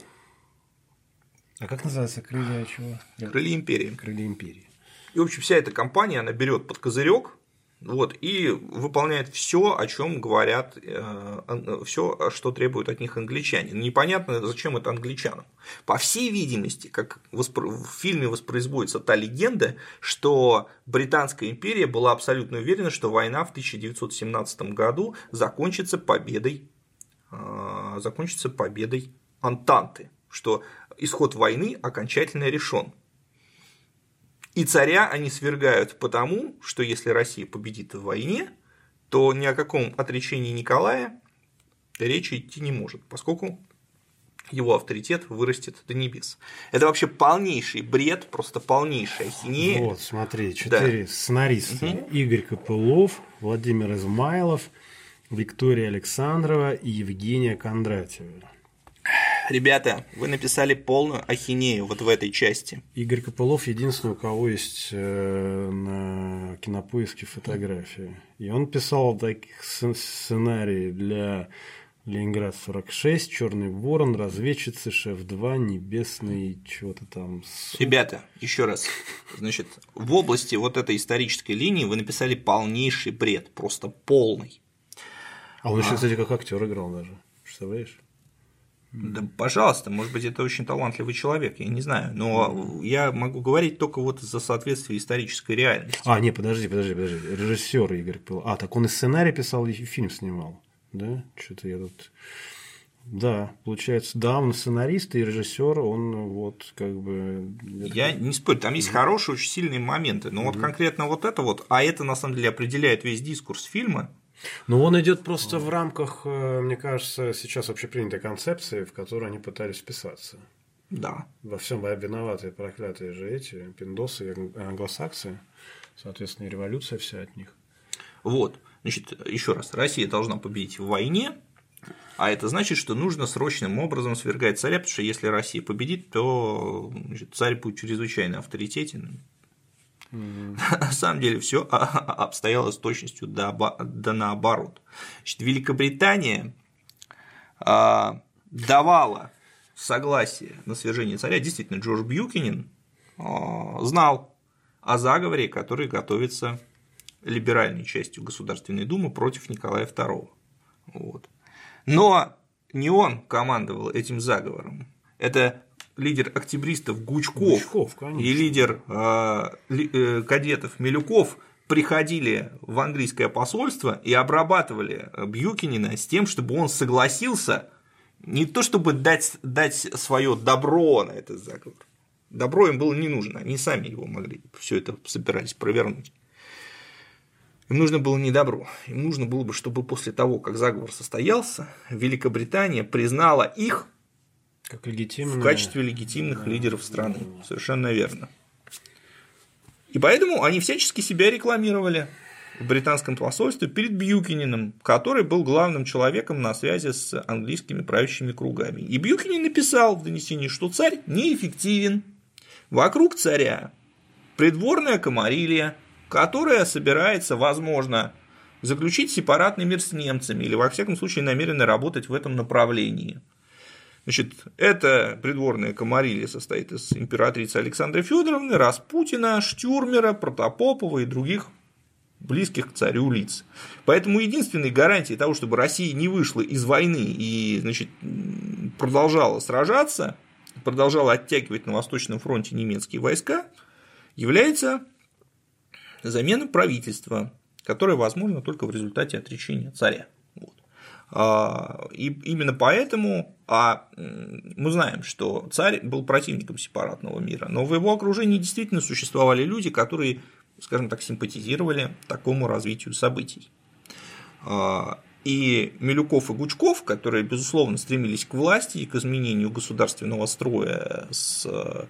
А как называется крылья чего? Крылья империи. Крылья империи. И, в общем, вся эта компания, она берет под козырек, вот, и выполняет все, о чем говорят, все, что требуют от них англичане. Непонятно, зачем это англичанам. По всей видимости, как в фильме воспроизводится та легенда, что Британская империя была абсолютно уверена, что война в 1917 году закончится победой Антанты, что исход войны окончательно решен. И царя они свергают потому, что если Россия победит в войне, то ни о каком отречении Николая речи идти не может, поскольку его авторитет вырастет до небес. Это вообще полнейший бред, просто полнейшая ахинея. Вот, смотри, 4 сценариста. Игорь Копылов, Владимир Измайлов, Виктория Александрова и Евгения Кондратьева. Ребята, вы написали полную ахинею вот в этой части. Игорь Копылов единственный, у кого есть на Кинопоиске фотографии. И он писал таких сценарий для Ленинград 46, Черный ворон, Разведчицы, Шеф 2, Небесный, что-то там. Ребята, еще раз. Значит, в области вот этой исторической линии вы написали полнейший бред, просто полный. А он еще, кстати, как актер играл даже. Представляешь? Да, пожалуйста, может быть, это очень талантливый человек, я не знаю, но я могу говорить только вот за соответствие исторической реальности. Не, подожди. Режиссер Игорь Копылов. Так он и сценарий писал, и фильм снимал. Да? Что-то я тут. Да, получается, да, он сценарист и режиссер, он вот как бы. Я не спорю, там есть хорошие, очень сильные моменты, но вот конкретно вот это вот, а это на самом деле определяет весь дискурс фильма. Ну, он идет просто в рамках, мне кажется, сейчас общепринятой концепции, в которую они пытались вписаться. Да. Во всем виноватые, проклятые же эти пиндосы, англосаксы, соответственно, и революция вся от них. Вот, значит, еще раз, Россия должна победить в войне, а это значит, что нужно срочным образом свергать царя, потому что если Россия победит, то значит, царь будет чрезвычайно авторитетен. На самом деле все обстояло с точностью да наоборот. Значит, Великобритания давала согласие на свержение царя. Действительно, Джордж Бьюкенен знал о заговоре, который готовится либеральной частью Государственной Думы против Николая II. Вот. Но не он командовал этим заговором. Это лидер октябристов Гучков и лидер кадетов Милюков приходили в английское посольство и обрабатывали Бьюкенена с тем, чтобы он согласился не то чтобы дать свое добро на этот заговор. Добро им было не нужно, они сами его могли, все это собирались провернуть. Им нужно было не добро, им нужно было бы, чтобы после того, как заговор состоялся, Великобритания признала их как в качестве легитимных лидеров страны. Совершенно верно. И поэтому они всячески себя рекламировали в британском посольстве перед Бьюкененом, который был главным человеком на связи с английскими правящими кругами. И Бьюкенен написал в донесении, что царь неэффективен. Вокруг царя придворная комарилья, которая собирается, возможно, заключить сепаратный мир с немцами или, во всяком случае, намерена работать в этом направлении. Значит, эта придворная комарилья состоит из императрицы Александры Федоровны, Распутина, Штюрмера, Протопопова и других близких к царю лиц. Поэтому единственной гарантией того, чтобы Россия не вышла из войны и, значит, продолжала сражаться, продолжала оттягивать на Восточном фронте немецкие войска, является замена правительства, которое возможно только в результате отречения царя. И именно поэтому мы знаем, что царь был противником сепаратного мира, но в его окружении действительно существовали люди, которые, скажем так, симпатизировали такому развитию событий. И Милюков и Гучков, которые, безусловно, стремились к власти и к изменению государственного строя с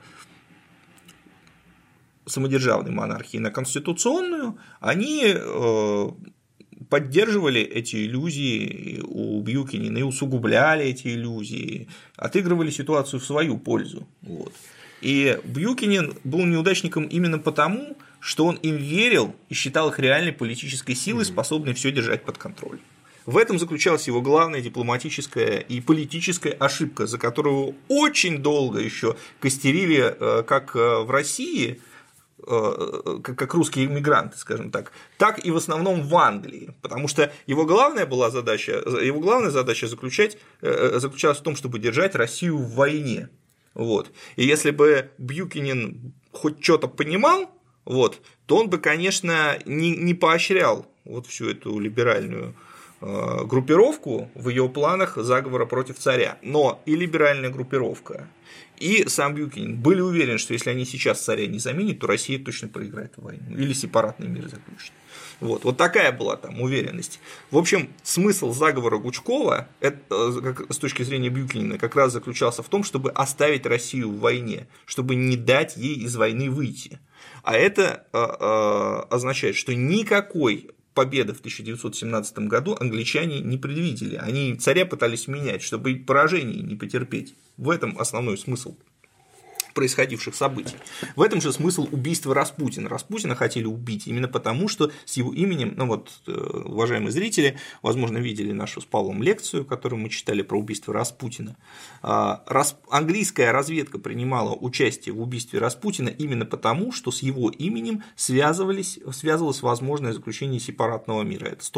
самодержавной монархии на конституционную, они поддерживали эти иллюзии у Бьюкенена и усугубляли эти иллюзии, отыгрывали ситуацию в свою пользу. Вот. И Бьюкенен был неудачником именно потому, что он им верил и считал их реальной политической силой, способной все держать под контролем. В этом заключалась его главная дипломатическая и политическая ошибка, за которую очень долго еще костерили как в России, как русские иммигранты, скажем так и в основном в Англии, потому что его главная задача заключалась в том, чтобы держать Россию в войне. Вот. И если бы Бьюкенен хоть что-то понимал, вот, то он бы, конечно, не поощрял вот всю эту либеральную группировку в ее планах заговора против царя. Но и либеральная группировка, и сам Бьюкенен были уверены, что если они сейчас царя не заменят, то Россия точно проиграет войну или сепаратный мир заключит. Вот такая была там уверенность. В общем, смысл заговора Гучкова с точки зрения Бьюкенена как раз заключался в том, чтобы оставить Россию в войне, чтобы не дать ей из войны выйти. А это означает, что никакой победы в 1917 году англичане не предвидели. Они царя пытались менять, чтобы поражений не потерпеть. В этом основной смысл происходивших событий. В этом же смысл убийства Распутина. Распутина хотели убить именно потому, что с его именем, уважаемые зрители, возможно, видели нашу с Павлом лекцию, которую мы читали про убийство Распутина. Английская разведка принимала участие в убийстве Распутина именно потому, что с его именем связывалось возможное заключение сепаратного мира. Это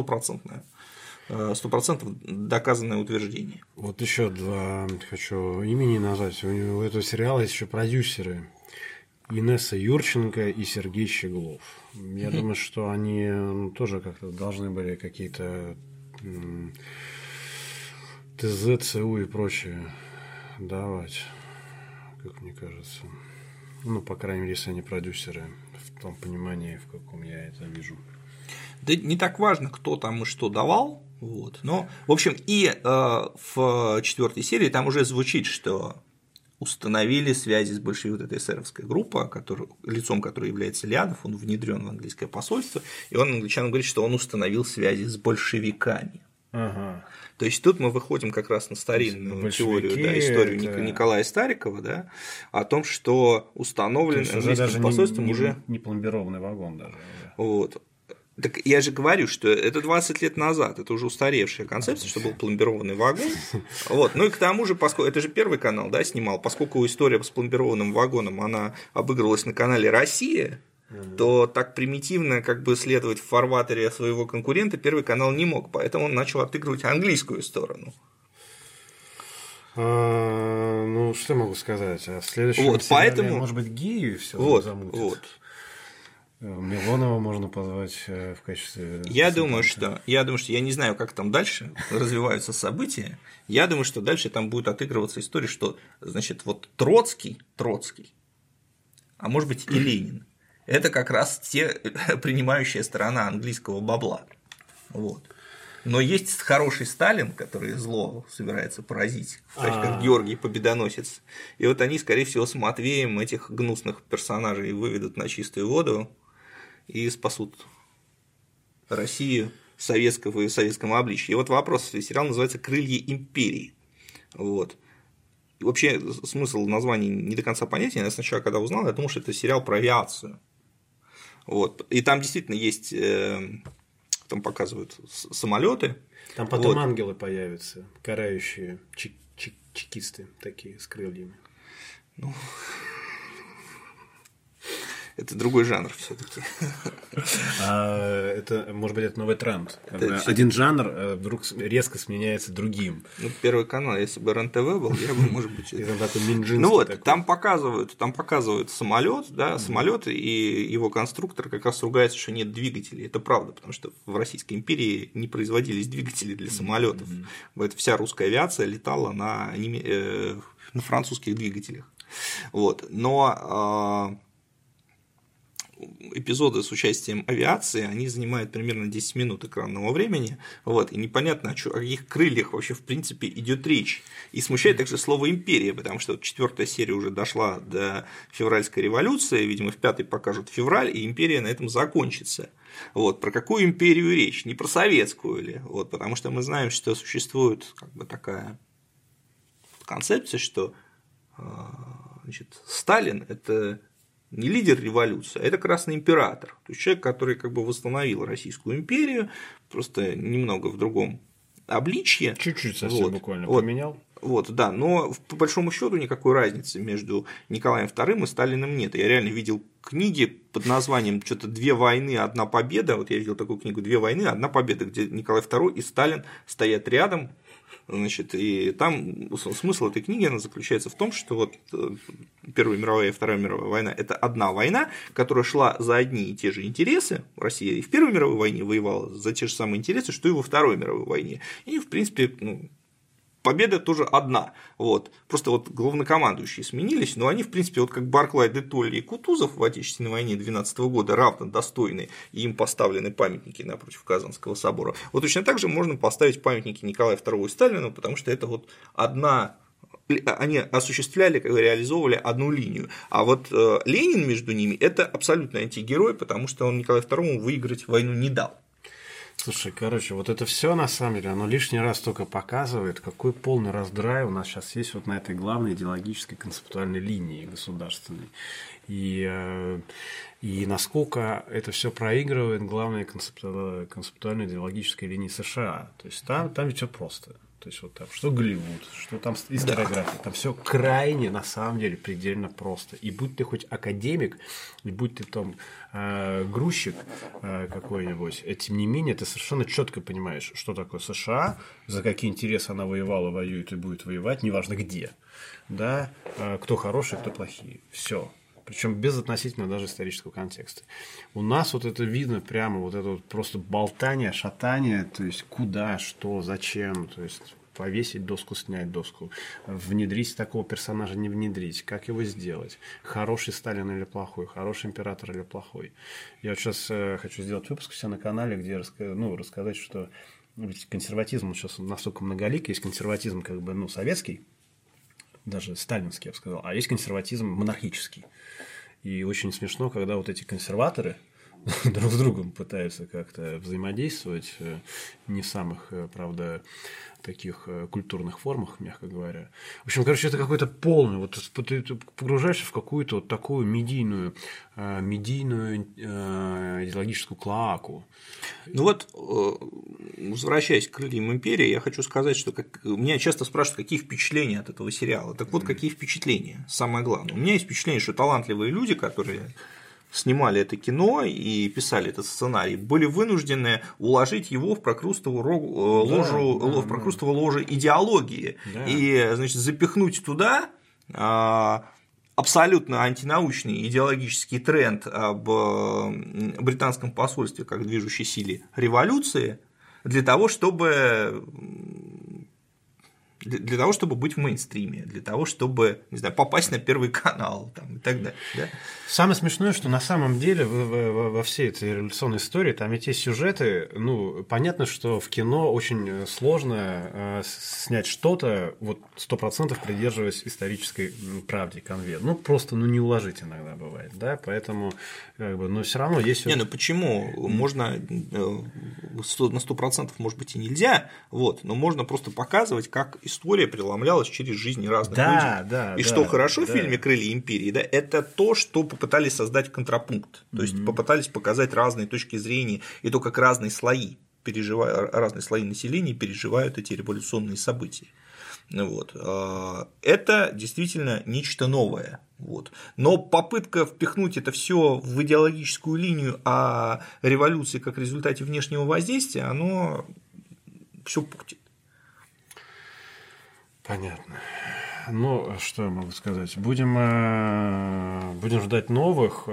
100% доказанное утверждение. Вот еще два хочу имени назвать. У этого сериала есть еще продюсеры Инесса Юрченко и Сергей Щеглов. Я думаю, что они тоже как-то должны были какие-то ТЗ, ЦУ и прочее давать, как мне кажется. По крайней мере, если они продюсеры, в том понимании, в каком я это вижу. Да не так важно, кто там и что давал. Но, в общем, и в 4-й серии там уже звучит, что установили связи с большевиками, вот эта эсеровская группа, лицом которой является Лядов, он внедрен в английское посольство, и он англичанам говорит, что он установил связи с большевиками. Ага. То есть тут мы выходим как раз на старинную теорию, историю Николая Старикова, о том, что установлен английским посольством уже не пломбированный вагон даже. Так я же говорю, что это 20 лет назад, это уже устаревшая концепция, что был пломбированный вагон. Ну и к тому же, поскольку это же Первый канал, снимал, поскольку история с пломбированным вагоном, она обыгрывалась на канале «Россия», то так примитивно следовать в фарватере своего конкурента Первый канал не мог, поэтому он начал отыгрывать английскую сторону. Что я могу сказать? А в следующем сериале, может быть, гею все замутят. Милонова можно позвать в качестве… Я думаю, что я не знаю, как там дальше развиваются события. Я думаю, что дальше там будет отыгрываться история, что, Троцкий, а может быть и Ленин, это как раз принимающая сторона английского бабла. Но есть хороший Сталин, который зло собирается поразить, как Георгий Победоносец. И они, скорее всего, с Матвеем этих гнусных персонажей выведут на чистую воду и спасут Россию в советском обличье. И вопрос, сериал называется «Крылья империи». Вообще смысл названия не до конца понятен. Я сначала, когда узнал, я думал, что это сериал про авиацию. И там действительно есть, там показывают самолеты. Там потом ангелы появятся, карающие чекисты такие с крыльями. Это другой жанр все-таки. Это, может быть, это новый тренд. Один жанр вдруг резко сменяется другим. Первый канал, если бы РЕН-ТВ был, я бы, может быть. Такой минджинский. Там показывают самолет, и его конструктор как раз ругается, что нет двигателей. Это правда, потому что в Российской империи не производились двигатели для самолетов. Вся русская авиация летала на французских двигателях. Но эпизоды с участием авиации, они занимают примерно 10 минут экранного времени, и непонятно, о каких крыльях вообще в принципе идет речь. И смущает также слово «империя», потому что 4-я серия уже дошла до февральской революции, видимо, в 5-й покажут февраль, и империя на этом закончится. Про какую империю речь? Не про советскую ли? Потому что мы знаем, что существует такая концепция, что Сталин – это не лидер революции, а это Красный император. То есть человек, который восстановил Российскую империю, просто немного в другом обличье. Чуть-чуть совсем буквально поменял. Но по большому счету никакой разницы между Николаем II и Сталиным нет. Я реально видел книги под названием что-то «Две войны, одна победа». Я видел такую книгу «Две войны, одна победа», где Николай II и Сталин стоят рядом. И там смысл этой книги заключается в том, что Первая мировая и Вторая мировая война – это одна война, которая шла за одни и те же интересы. Россия и в Первой мировой войне воевала за те же самые интересы, что и во Второй мировой войне. И, в принципе, победа тоже одна. Просто главнокомандующие сменились, но они, в принципе, как Барклай, де Толли и Кутузов в Отечественной войне 12 года равнодостойны, и им поставлены памятники напротив Казанского собора. Точно так же можно поставить памятники Николаю II и Сталину, потому что это одна. Они осуществляли, реализовывали одну линию. А Ленин между ними – это абсолютный антигерой, потому что он Николаю II выиграть войну не дал. Слушай, короче, вот это все на самом деле, оно лишний раз только показывает, какой полный раздрай у нас сейчас есть вот на этой главной идеологической концептуальной линии государственной. И насколько это все проигрывает главной концептуальной идеологической линии США. То есть там ведь все просто. То есть вот там, что Голливуд, что там историография, там все крайне, на самом деле, предельно просто. И будь ты хоть академик, и будь ты там грузчик какой-нибудь, тем не менее, ты совершенно четко понимаешь, что такое США, за какие интересы она воевала, воюет и будет воевать, неважно где. Да, кто хороший, кто плохие. Все. Причем без относительно даже исторического контекста. У нас вот это видно прямо, вот это вот просто болтание, шатание, то есть куда, что, зачем, то есть повесить доску, снять доску, внедрить такого персонажа, не внедрить, как его сделать, хороший Сталин или плохой, хороший император или плохой. Я вот сейчас хочу сделать выпуск у себя на канале, где рассказать, что ведь консерватизм сейчас настолько многолик, есть консерватизм как бы, советский, даже сталинский, я бы сказал, а есть консерватизм монархический. И очень смешно, когда вот эти консерваторы друг с другом пытаются как-то взаимодействовать, не в самых, правда, таких культурных формах, мягко говоря. В общем, короче, это какой-то полный, вот ты погружаешься в какую-то вот такую медийную идеологическую клоаку. Ну вот, возвращаясь к «Крыльям империи», я хочу сказать, что меня часто спрашивают, какие впечатления от этого сериала. Так вот, какие впечатления? Самое главное. У меня есть впечатление, что талантливые люди, которые снимали это кино и писали этот сценарий, были вынуждены уложить его в прокрустово ложе идеологии. Да. И, значит, запихнуть туда абсолютно антинаучный идеологический тренд об британском посольстве как движущей силе революции для того, чтобы быть в мейнстриме, для того, чтобы, не знаю, попасть на Первый канал там, и так далее. Да? Самое смешное, что на самом деле во всей этой революционной истории там ведь есть сюжеты, понятно, что в кино очень сложно снять что-то, вот 100% придерживаясь исторической правде, конве. Просто не уложить иногда бывает, да, поэтому, но все равно есть… почему? Можно на 100% может быть и нельзя, но можно просто показывать, как история преломлялась через жизни разных людей. И что хорошо в фильме «Крылья империи», да, это то, что попытались создать контрапункт, то есть попытались показать разные точки зрения и то, как разные слои населения переживают эти революционные события. Это действительно нечто новое. Но попытка впихнуть это все в идеологическую линию о революции как результате внешнего воздействия, оно все путит. Понятно. Что я могу сказать? Будем ждать новых.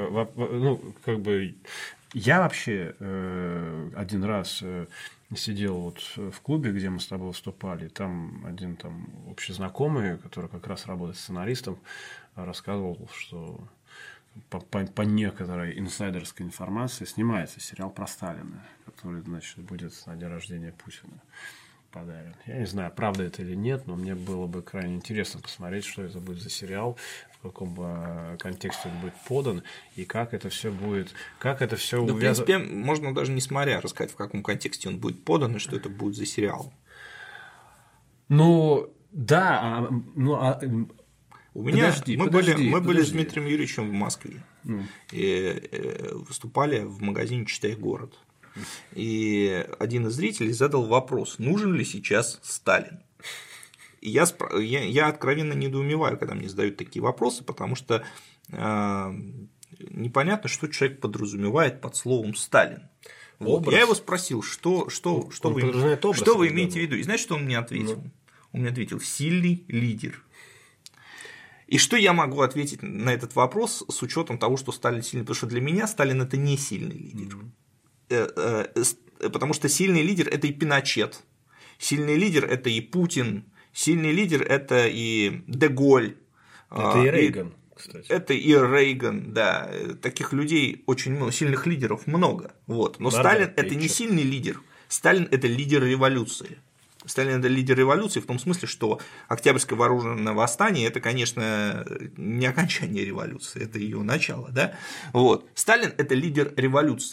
Я вообще один раз сидел в клубе, где мы с тобой выступали. Там один общий знакомый, который как раз работает сценаристом, рассказывал, что по некоторой инсайдерской информации снимается сериал про Сталина, который, значит, будет на день рождения Путина подарен. Я не знаю, правда это или нет, но мне было бы крайне интересно посмотреть, что это будет за сериал, в каком контексте он будет подан и как это все будет, в принципе, можно даже не смотря рассказать, в каком контексте он будет подан и что это будет за сериал. Мы были с Дмитрием Юрьевичем в Москве и выступали в магазине «Читай город». И один из зрителей задал вопрос, нужен ли сейчас Сталин. И я откровенно недоумеваю, когда мне задают такие вопросы, потому что непонятно, что человек подразумевает под словом Сталин. Я его спросил, что вы имеете в виду. И знаете, что он мне ответил? Он мне ответил: сильный лидер. И что я могу ответить на этот вопрос с учетом того, что Сталин сильный? Потому что для меня Сталин – это не сильный лидер. Потому что сильный лидер – это и Пиночет, сильный лидер – это и Путин, сильный лидер – это и де Голь. Это и Рейган, кстати. Это и Рейган, да. Таких людей очень много, сильных лидеров много. Но Сталин – это не сильный лидер, Сталин – это лидер революции. Сталин – это лидер революции в том смысле, что Октябрьское вооруженное восстание – это, конечно, не окончание революции, это ее начало. Да? Сталин – это лидер революции.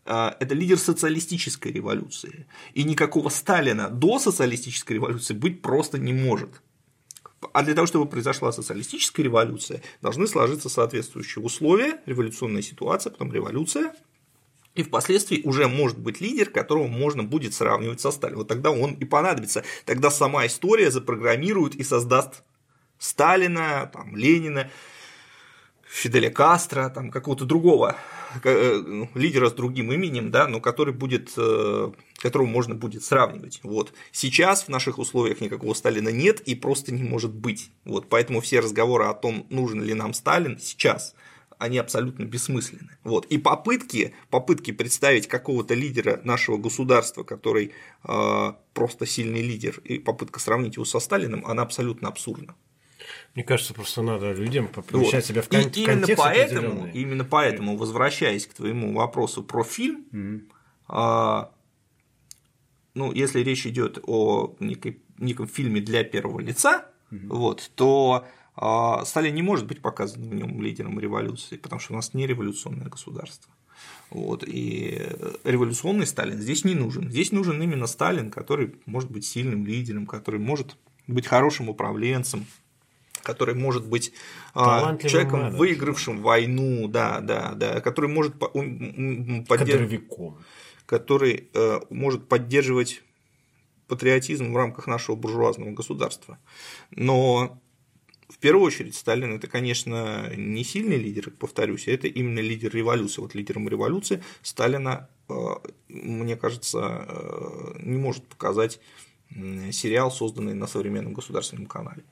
это лидер социалистической революции. И никакого Сталина до социалистической революции быть просто не может. А для того, чтобы произошла социалистическая революция, должны сложиться соответствующие условия, революционная ситуация, потом революция, и впоследствии уже может быть лидер, которого можно будет сравнивать со Сталином. Вот тогда он и понадобится, тогда сама история запрограммирует и создаст Сталина, там, Ленина, Фиделя Кастро, там, какого-то другого лидера с другим именем, да, но который будет, которого можно будет сравнивать. Вот. Сейчас в наших условиях никакого Сталина нет и просто не может быть. Вот. Поэтому все разговоры о том, нужен ли нам Сталин сейчас, они абсолютно бессмысленны. Вот. И попытки представить какого-то лидера нашего государства, который просто сильный лидер, и попытка сравнить его со Сталиным, она абсолютно абсурдна. Мне кажется, просто надо людям помещать себя в контекст именно поэтому, возвращаясь к твоему вопросу про фильм, ну, если речь идет о неком фильме для первого лица, вот, то Сталин не может быть показан в нем лидером революции, потому что у нас не революционное государство. Вот, и революционный Сталин здесь не нужен. Здесь нужен именно Сталин, который может быть сильным лидером, который может быть хорошим управленцем, который может быть человеком, выигравшим войну, который может поддерживать патриотизм в рамках нашего буржуазного государства. Но в первую очередь Сталин – это, конечно, не сильный лидер, повторюсь, это именно лидер революции. Вот лидером революции Сталина, мне кажется, не может показать сериал, созданный на современном государственном канале.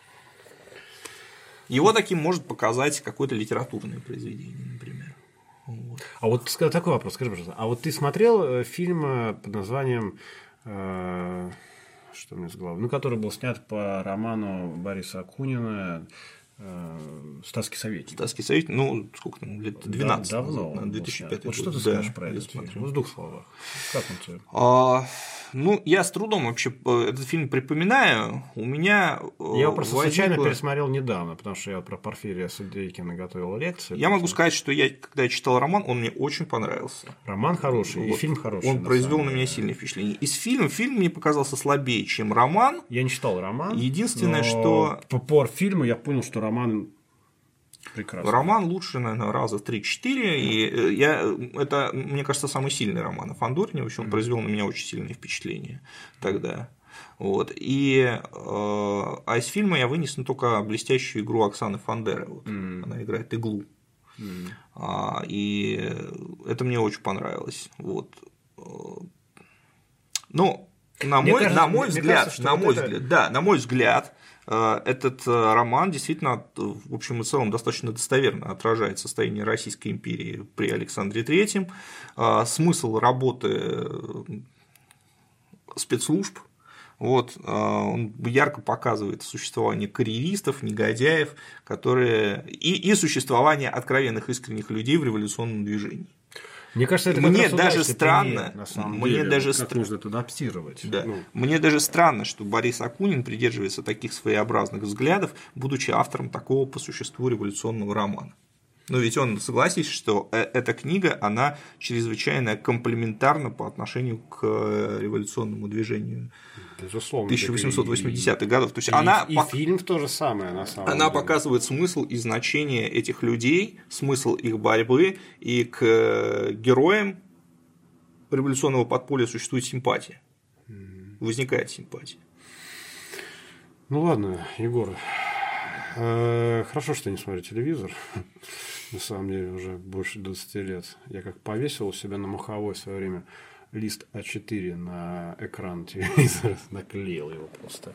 Его таким может показать какое-то литературное произведение, например. Вот. А вот такой вопрос, скажи, пожалуйста. А вот ты смотрел фильм под названием что мне с головы? Ну, который был снят по роману Бориса Акунина «Статский советник». «Статский советник», ну, сколько там, лет 12 давно, назад, 2005 год. Вот что ты скажешь про этот фильм? Ну, в двух словах. Как он тебе? Ну, я с трудом вообще этот фильм припоминаю. У меня я его просто случайно пересмотрел недавно, потому что я про Порфирия Судейкина готовил лекцию. Я могу сказать, что когда я читал роман, он мне очень понравился. Роман хороший, вот. И фильм хороший. Он произвел на меня сильное впечатление. Из фильма мне показался слабее, чем роман. Я не читал роман. Единственное, что по фильму я понял, что роман прекрасно. Роман лучше, наверное, раза 3-4, и это, мне кажется, самый сильный роман о Фандорине, в общем, он произвел на меня очень сильное впечатление тогда. Вот. А из фильма я вынес только блестящую игру Оксаны Фандеры. Вот. Она играет иглу. И это мне очень понравилось. Вот. Ну, на мой взгляд, этот роман действительно, в общем и целом, достаточно достоверно отражает состояние Российской империи при Александре III, смысл работы спецслужб. Вот, он ярко показывает существование карьеристов, негодяев, которые и существование откровенных искренних людей в революционном движении. Мне кажется, это мне даже странно, на самом деле, как нужно это адаптировать. Да. Мне даже странно, что Борис Акунин придерживается таких своеобразных взглядов, будучи автором такого по существу революционного романа. Но ведь он, согласись, что эта книга, она чрезвычайно комплементарна по отношению к революционному движению 1880-х годов. То есть фильм то же самое, на самом деле. Она показывает смысл и значение этих людей, смысл их борьбы, и к героям революционного подполья существует симпатия. Возникает симпатия. Ну ладно, Егор. Хорошо, что я не смотрю телевизор. На самом деле уже больше 20 лет. Я как повесил у себя на маховой в свое время лист А4 на экран телевизора, наклеил его просто.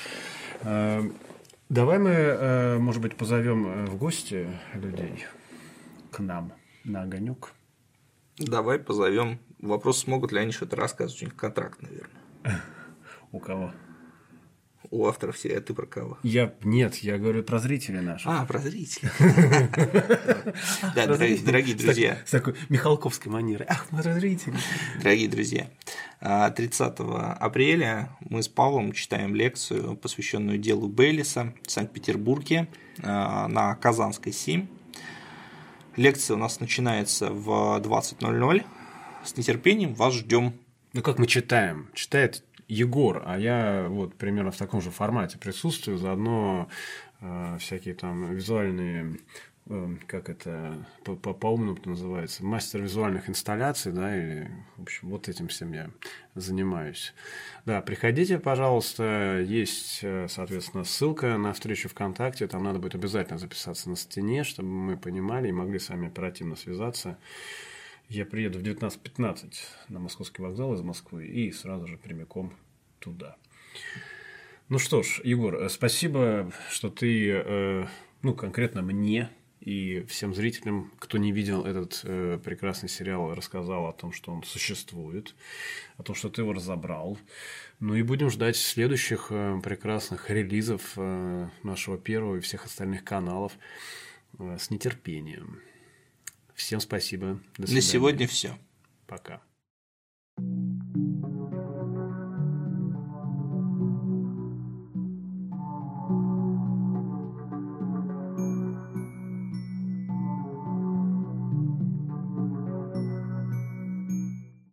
Давай мы, может быть, позовем в гости людей к нам на огонек. Давай позовем. Вопрос, смогут ли они что-то рассказывать. У них контракт, наверное. У кого? У авторов серии, а ты про кого? Нет, я говорю про зрителей наших. Про зрителей. Да, дорогие друзья. С такой михалковской манерой. Ах, мы зрители. Дорогие друзья, 30 апреля мы с Павлом читаем лекцию, посвященную делу Бейлиса в Санкт-Петербурге на Казанской 7. Лекция у нас начинается в 20:00. С нетерпением вас ждем. Ну, как мы читаем? Читает Егор, а я вот примерно в таком же формате присутствую, заодно всякие там визуальные, как это по-умному называется, мастер визуальных инсталляций, да, или, в общем, вот этим всем я занимаюсь. Да, приходите, пожалуйста, есть, соответственно, ссылка на встречу ВКонтакте, там надо будет обязательно записаться на стене, чтобы мы понимали и могли с вами оперативно связаться. Я приеду в 19:15 на Московский вокзал из Москвы и сразу же прямиком туда. Ну что ж, Егор, спасибо, что ты, конкретно мне и всем зрителям, кто не видел этот прекрасный сериал, рассказал о том, что он существует, о том, что ты его разобрал. Ну и будем ждать следующих прекрасных релизов нашего первого и всех остальных каналов с нетерпением. Всем спасибо. До свидания. На сегодня все. Пока.